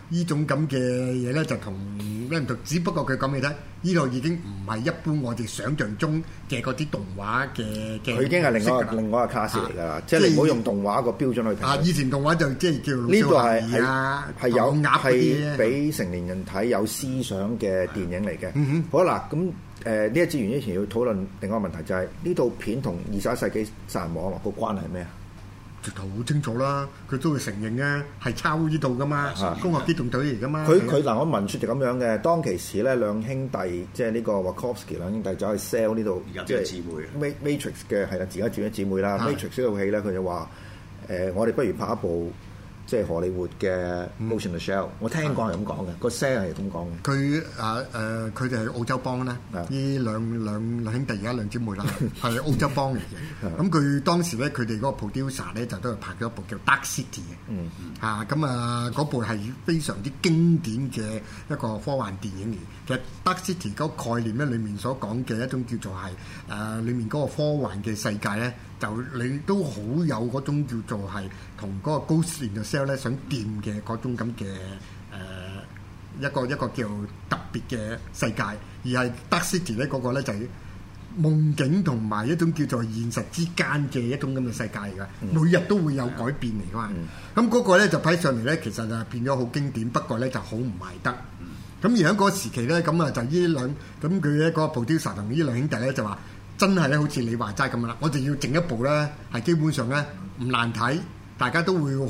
呢種咁嘅嘢咧就同咩唔同，只不過佢講俾你聽，呢度已經唔係一般我哋想象中嘅嗰啲動畫嘅。 佢已經係另外一個卡士嚟㗎啦，即係你唔好用動畫個標準去睇。 以前動畫就即係叫呢個係有鴨係俾成年人睇有思想嘅電影嚟嘅。好啦，咁呢一節完之前要討論另外一個問題，就係呢套片同21世紀殺人網絡個關係係咩啊？ 直頭好清楚啦，佢都會承認嘅，係抄呢度噶嘛，攻殼機動隊嚟噶嘛。 佢嗱，我文説就咁樣嘅。當其時咧，兩兄弟即係呢個 Wachowski 兩兄弟走去 sell 呢度， 即係姊妹 Matrix 嘅係啦，自家轉咗姊妹啦。Matrix 呢套戲咧，佢就話我哋不如拍一部即係荷里活嘅 Ghost in the Shell。我聽講係咁講嘅，個 sell 係咁講嘅。 佢佢哋係澳洲幫咧，呢兩兄弟而家兩姊妹啦，係澳洲幫嚟嘅。咁佢當時咧，佢哋嗰個 producer 咧就都係拍咗一部叫 Dark City 嘅。咁嗰部係非常之經典嘅一個科幻電影嚟。其實 Dark City 嗰個概念咧，裡面所講嘅一種叫做係裡面嗰個科幻嘅世界咧，就你都好有嗰種叫做係同嗰個 Ghost in the Shell 咧想掂嘅嗰種咁嘅一個叫特別嘅世界，而係 Dark City 咧嗰個咧就係夢境同埋一種叫做現實之間嘅一種咁嘅世界嚟㗎，每日都會有改變嚟㗎嘛。咁嗰個咧就睇上嚟咧，其實就變咗好經典，不過咧就好唔賣得。咁而喺嗰個時期咧，咁啊就呢兩咁佢咧嗰個 producer 同呢兩兄弟咧就話，真係咧好似你話齋咁啦，我哋要整一部咧係基本上咧唔難睇，大家都會好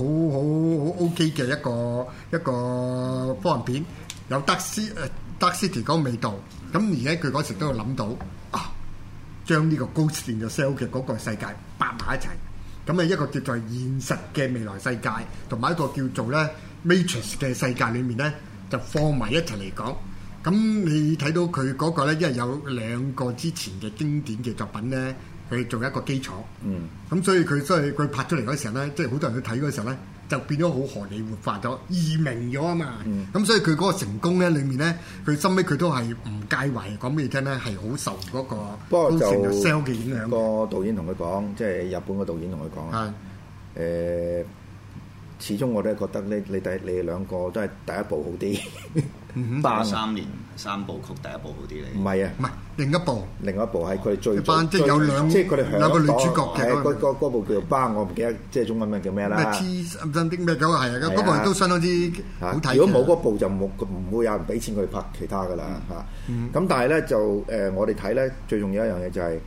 OK 嘅一個科幻片，有Dark City 嗰個味道。咁而且佢嗰時都有諗到將呢個 Ghost in the Shell 嘅嗰個世界擺埋一齊，咁啊一個叫做現實嘅未來世界，同埋一個叫做咧 Matrix 嘅世界裏面咧。就放埋一齊嚟講，咁你睇到佢嗰個咧，因為有兩個之前嘅經典嘅作品咧，佢做一個基礎。咁所以佢拍出嚟嗰時候咧，即係好多人去睇嗰時候咧，就變咗好荷里活化咗、易明咗啊嘛。咁所以佢嗰個成功咧，裡面咧，佢收尾佢都係唔介懷講俾你聽咧，係好受嗰個 Ghost in the Shell 嘅影響。 個導演同佢講，即係日本個導演同佢講始終我都係覺得你哋兩個都係第一部好啲。 3年3部曲第一部好啲嚟。 唔係啊， 唔係另一部係佢最即係有即係佢哋兩個女主角嘅嗰部叫巴，我唔記得即係中文名叫咩啦。 咩 T 啲咩嗰個係啊，嗰部都相當之好睇。 如果冇嗰部就唔會有人俾錢佢拍其他噶啦嚇。咁但係咧就我哋睇咧最重要一樣嘢就係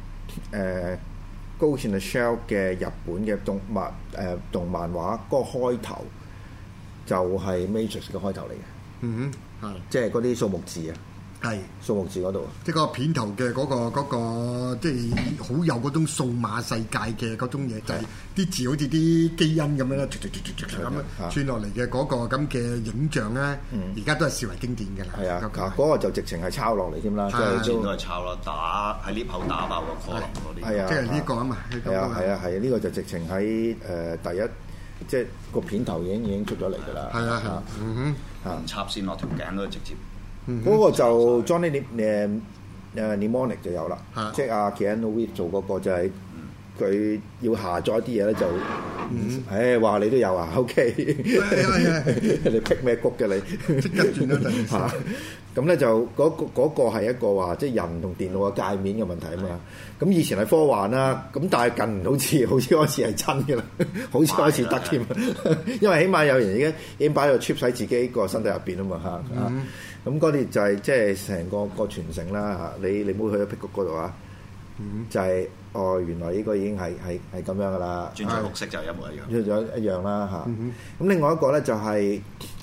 Ghost in the Shell 嘅日本嘅動漫畫嗰個開頭就係 Matrix 嘅開頭嚟嘅。即係嗰啲數目字啊，係數目字嗰度， 即係個片頭嘅嗰個即係好有嗰種數碼世界嘅嗰種嘢，就係啲字好似啲基因咁樣咧，咁串落嚟嘅嗰個咁嘅影像咧，而家都係視為經典嘅啦。係啊， 嗰個就直情係抄落嚟添啦，即係都係抄咯，打喺呢口打爆個 column 嗰啲。 係啊， 即係呢個啊嘛。 係啊，呢個就直情喺第一，即係個片頭已經出咗嚟㗎啦。 係啊， 插線落條頸都直接。 嗰個就 Johnny Mnemonic 就有啦，即係阿 Keanu Reeves 做嗰個就係佢要下載啲嘢咧就，話你都有啊 ，OK，你辟咩谷嘅你？ 即刻轉咗嚇，咁咧就嗰個係一個話即係人同電腦嘅界面嘅問題啊嘛。咁以前係科幻啦，咁但係近好似開始係真嘅啦，好似開始得添，因為起碼有人已經擺咗 chip 喺自己個身體入邊啊嘛嚇。咁嗰啲就係即係成個傳承啦嚇，你唔好去咗辟谷嗰度啊，就係原來呢個已經係咁樣噶啦， 轉咗綠色就一模一樣啦嚇。咁另外一個咧就係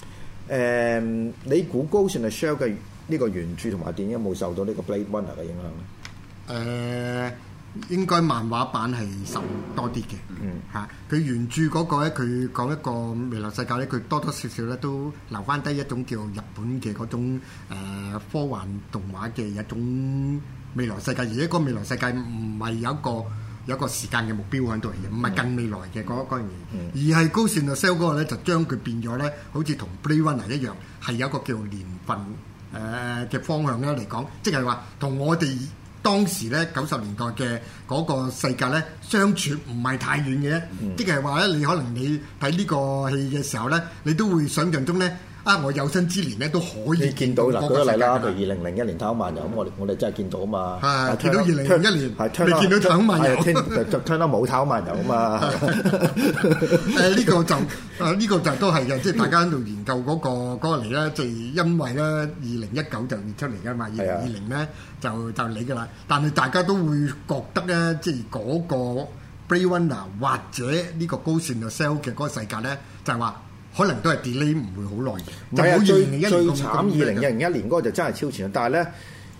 你估 Ghost in the Shell 嘅呢個原著同埋電影有冇受到呢個 Blade Runner 嘅影響咧？ 應該漫畫版係受多啲嘅，佢原著嗰個咧，佢講一個未來世界咧，佢多多少少咧都留翻低一種叫日本嘅嗰種科幻動畫嘅一種未來世界，而且個未來世界唔係有一個時間嘅目標喺度嚟嘅，唔係近未來嘅嗰樣嘢，而係Ghost in the Shell嗰個咧就將佢變咗咧，好似同 Blade Runner 一樣，係有一個叫年份嘅方向咧嚟講，即係話同我哋當時咧90年代嘅嗰個世界咧相處唔係太遠嘅，即係話咧你可能你睇呢個戲嘅時候咧，你都會想像中咧我有生之年咧都可以你見到嗱，舉個例啦，譬如如 2001年太空漫遊咁，我哋真係見到啊嘛。 係見到2001年， 係你見到太空漫遊， 就聽到冇太空漫遊啊嘛。 呢個就都係嘅，即係大家喺度研究嗰個嚟咧，就係因為咧2019就出嚟㗎嘛，2020咧就嚟㗎啦。但係大家都會覺得咧，即係嗰個 Blade Runner 或者呢個 Ghost in the Shell 嘅嗰個世界咧，就係話可能都係 delay 唔會好耐嘅。 係啊，最慘 2001年嗰個就真係超前，但係咧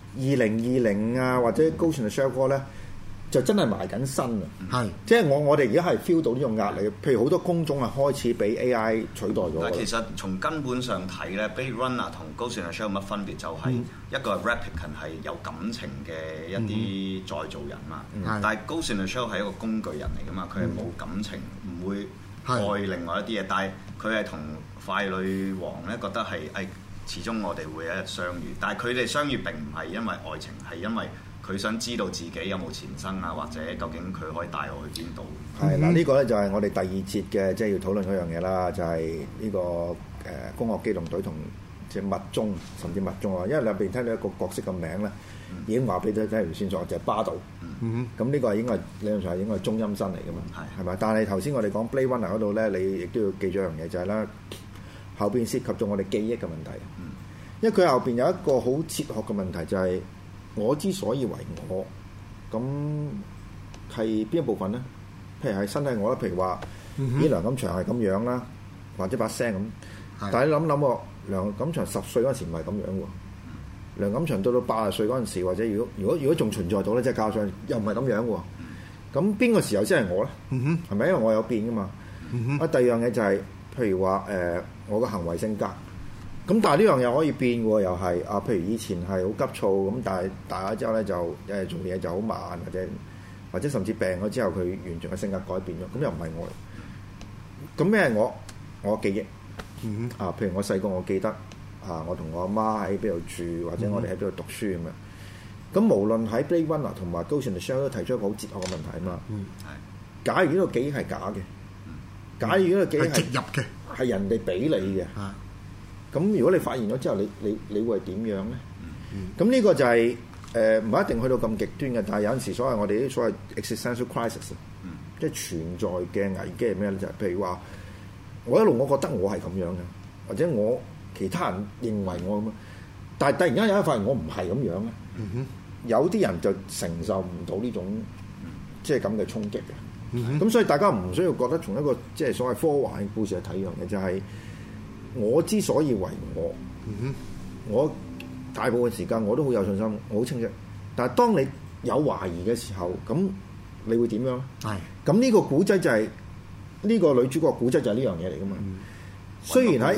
2020啊或者 Ghost in the Shell 嗰咧就真係埋緊身啊！ 係， 即係我哋而家係 feel 到呢種壓力，譬如好多工種係開始俾 AI 取代咗。 但其實從根本上睇咧，Blade Runner 同 Ghost in the Shell 有乜分別？就係一個係 replicant 係有感情嘅一啲再造人嘛，但係 Ghost in the Shell 係一個工具人嚟噶嘛，佢係冇感情，唔會愛另外一啲嘢，但係佢係同快女王咧覺得係始終我哋會有一日相遇，但係佢哋相遇並唔係因為愛情，係因為佢想知道自己有冇前生啊，或者究竟佢可以帶我去邊度？ 係啦，呢個咧就係我哋第二節嘅，即係要討論嗰樣嘢啦，就係呢個攻殼機動隊同即係密宗，甚至密宗啊，因為裏邊聽到一個角色嘅名咧，已經話俾你聽條線索，就係巴道。咁呢個係應該理論上係應該係中陰身嚟噶嘛，係咪？但係頭先我哋講 Blade Runner 嗰度咧，你亦都要記咗一樣嘢，就係咧後邊涉及咗我哋記憶嘅問題。因為佢後邊有一個好哲學嘅問題，就係我之所以為我，咁係邊一部分咧？譬如係身體我啦，譬如話咦梁錦祥係咁樣啦，或者把聲咁。但係你諗諗喎，梁錦祥10歲嗰陣時唔係咁樣喎。梁錦祥到80歲嗰陣時，或者如果仲存在到咧，即係教上又唔係咁樣喎。咁邊個時候先係我咧？係咪因為我有變噶嘛？第二樣嘢就係譬如話我嘅行為性格。咁但係呢樣嘢可以變喎，又係譬如以前係好急躁咁，但係大咗之後咧就做嘢就好慢，或者甚至病咗之後佢完全嘅性格改變咗，咁又唔係我。咁咩係我？我記憶譬如我細個我記得我同我阿媽喺邊度住，或者我哋喺邊度讀書咁樣。咁無論喺 Blade Runner 同埋 Ghost in the Shell 都提出一個好哲學嘅問題啊嘛。假如呢個記憶係假嘅，假如呢個記憶係植入嘅， 係人哋俾你嘅。咁如果你發現咗之後，你會係點樣咧？咁呢個就係唔一定去到咁極端嘅，但係有陣時所謂我哋啲所謂 existential crisis，即係存在嘅危機係咩咧？就係譬如話，我一路我覺得我係咁樣嘅，或者我其他人認為我咁樣，但係突然間有一發現我唔係咁樣咧。有啲人就承受唔到呢種即係咁嘅衝擊嘅。咁所以大家唔需要覺得從一個即係所謂科幻故事去睇樣嘢，就係我之所以為我，我大部分時間我都好有信心，我好清晰。但係當你有懷疑嘅時候，咁你會點樣咧？咁呢個古仔就係呢個女主角古仔就係呢樣嘢嚟噶嘛。雖然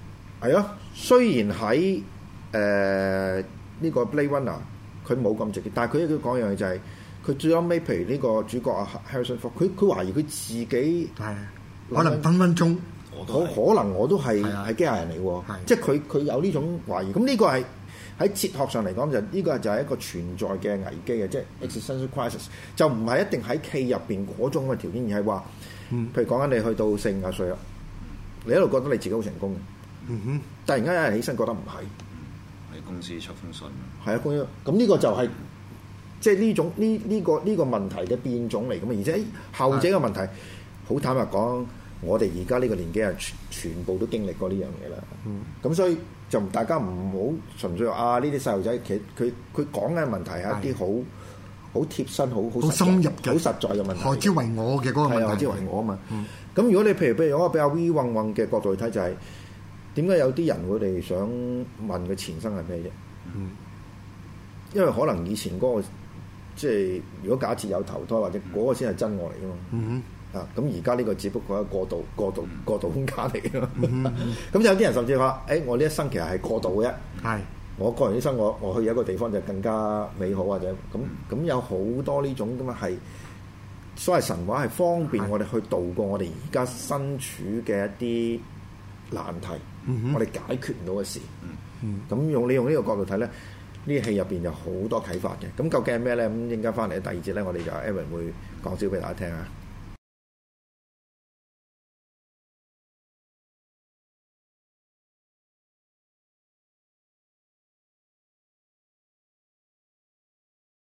喺呢個 Blade Runner 佢冇咁直接，但係佢一句講樣嘢就係佢最後尾，譬如呢個主角啊 Harrison Ford，佢懷疑佢自己可能分分鐘。 可能我都係機械人嚟喎，即係佢有呢種懷疑。咁呢個係喺哲學上嚟講，就呢個就係一個存在嘅危機嘅，即係 existential crisis，就唔係一定喺戲入邊嗰種嘅條件，而係話，譬如講緊你去到40-50歲啦，你一路覺得你自己好成功嘅，突然間有人起身覺得唔係， 喺公司出封信， 係啊，咁呢個就係即係呢種呢個問題嘅變種嚟㗎嘛，而且後者嘅問題，好坦白講。我哋而家呢個年紀係全部都經歷過呢樣嘢啦，咁所以就大家唔好純粹話呢啲細路仔，其實佢講嘅問題係一啲好貼身、好深入嘅、 好實在嘅問題。 何之為我嘅嗰個問題， 係何之為我啊嘛。咁如果你譬如用一個比較 V 混混嘅角度去睇，就係點解有啲人佢哋想問佢前生係咩啫？因為可能以前嗰個即係如果假設有投胎，或者嗰個先係真我嚟㗎嘛。咁而家呢個只不過係過渡空間嚟嘅，咁有啲人甚至話：我呢一生其實係過渡嘅啫。我個人呢生我去一個地方就更加美好，或者咁有好多呢種咁嘅係所謂神話，係方便我哋去度過我哋而家身處嘅一啲難題，我哋解決唔到嘅事。咁你用呢個角度睇咧，呢啲戲入邊有好多啟發嘅。咁究竟係咩咧？咁陣間翻嚟第二節咧，我哋就 Evan 會講少俾大家聽啊。